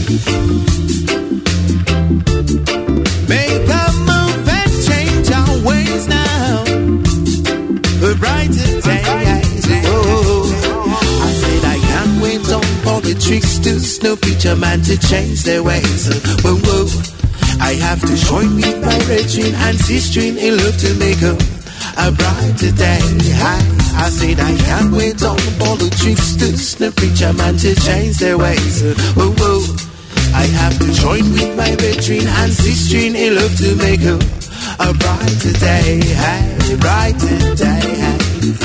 [SPEAKER 8] Make a move and change our ways now. A brighter day. Oh, I said I can't wait on politics. There's no preacher man to change their ways. Whoa, whoa. I have to join with my brethren and sisters in love to make a a brighter day. I, I said I can't wait on all the tricksters, the preacher man to change their ways. Oh, oh. I have to join with my brethren and sisters in love to make a, a brighter day. A brighter day.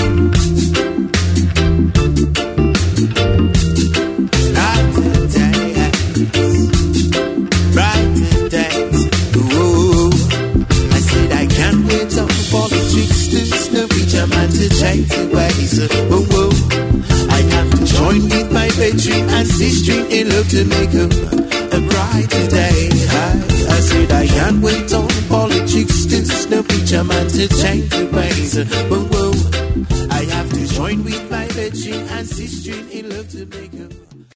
[SPEAKER 8] Brighter day. Brighter days. Oh, I said I can't wait on politics. There's no preacher man to change the ways. Oh, oh. I have to join with my brethren and sisters in love to make a, a brighter day. I, I said I can't wait on politics. There's no preacher man to change the ways. Oh, oh. I have to join with my brethren and sisters in love to make a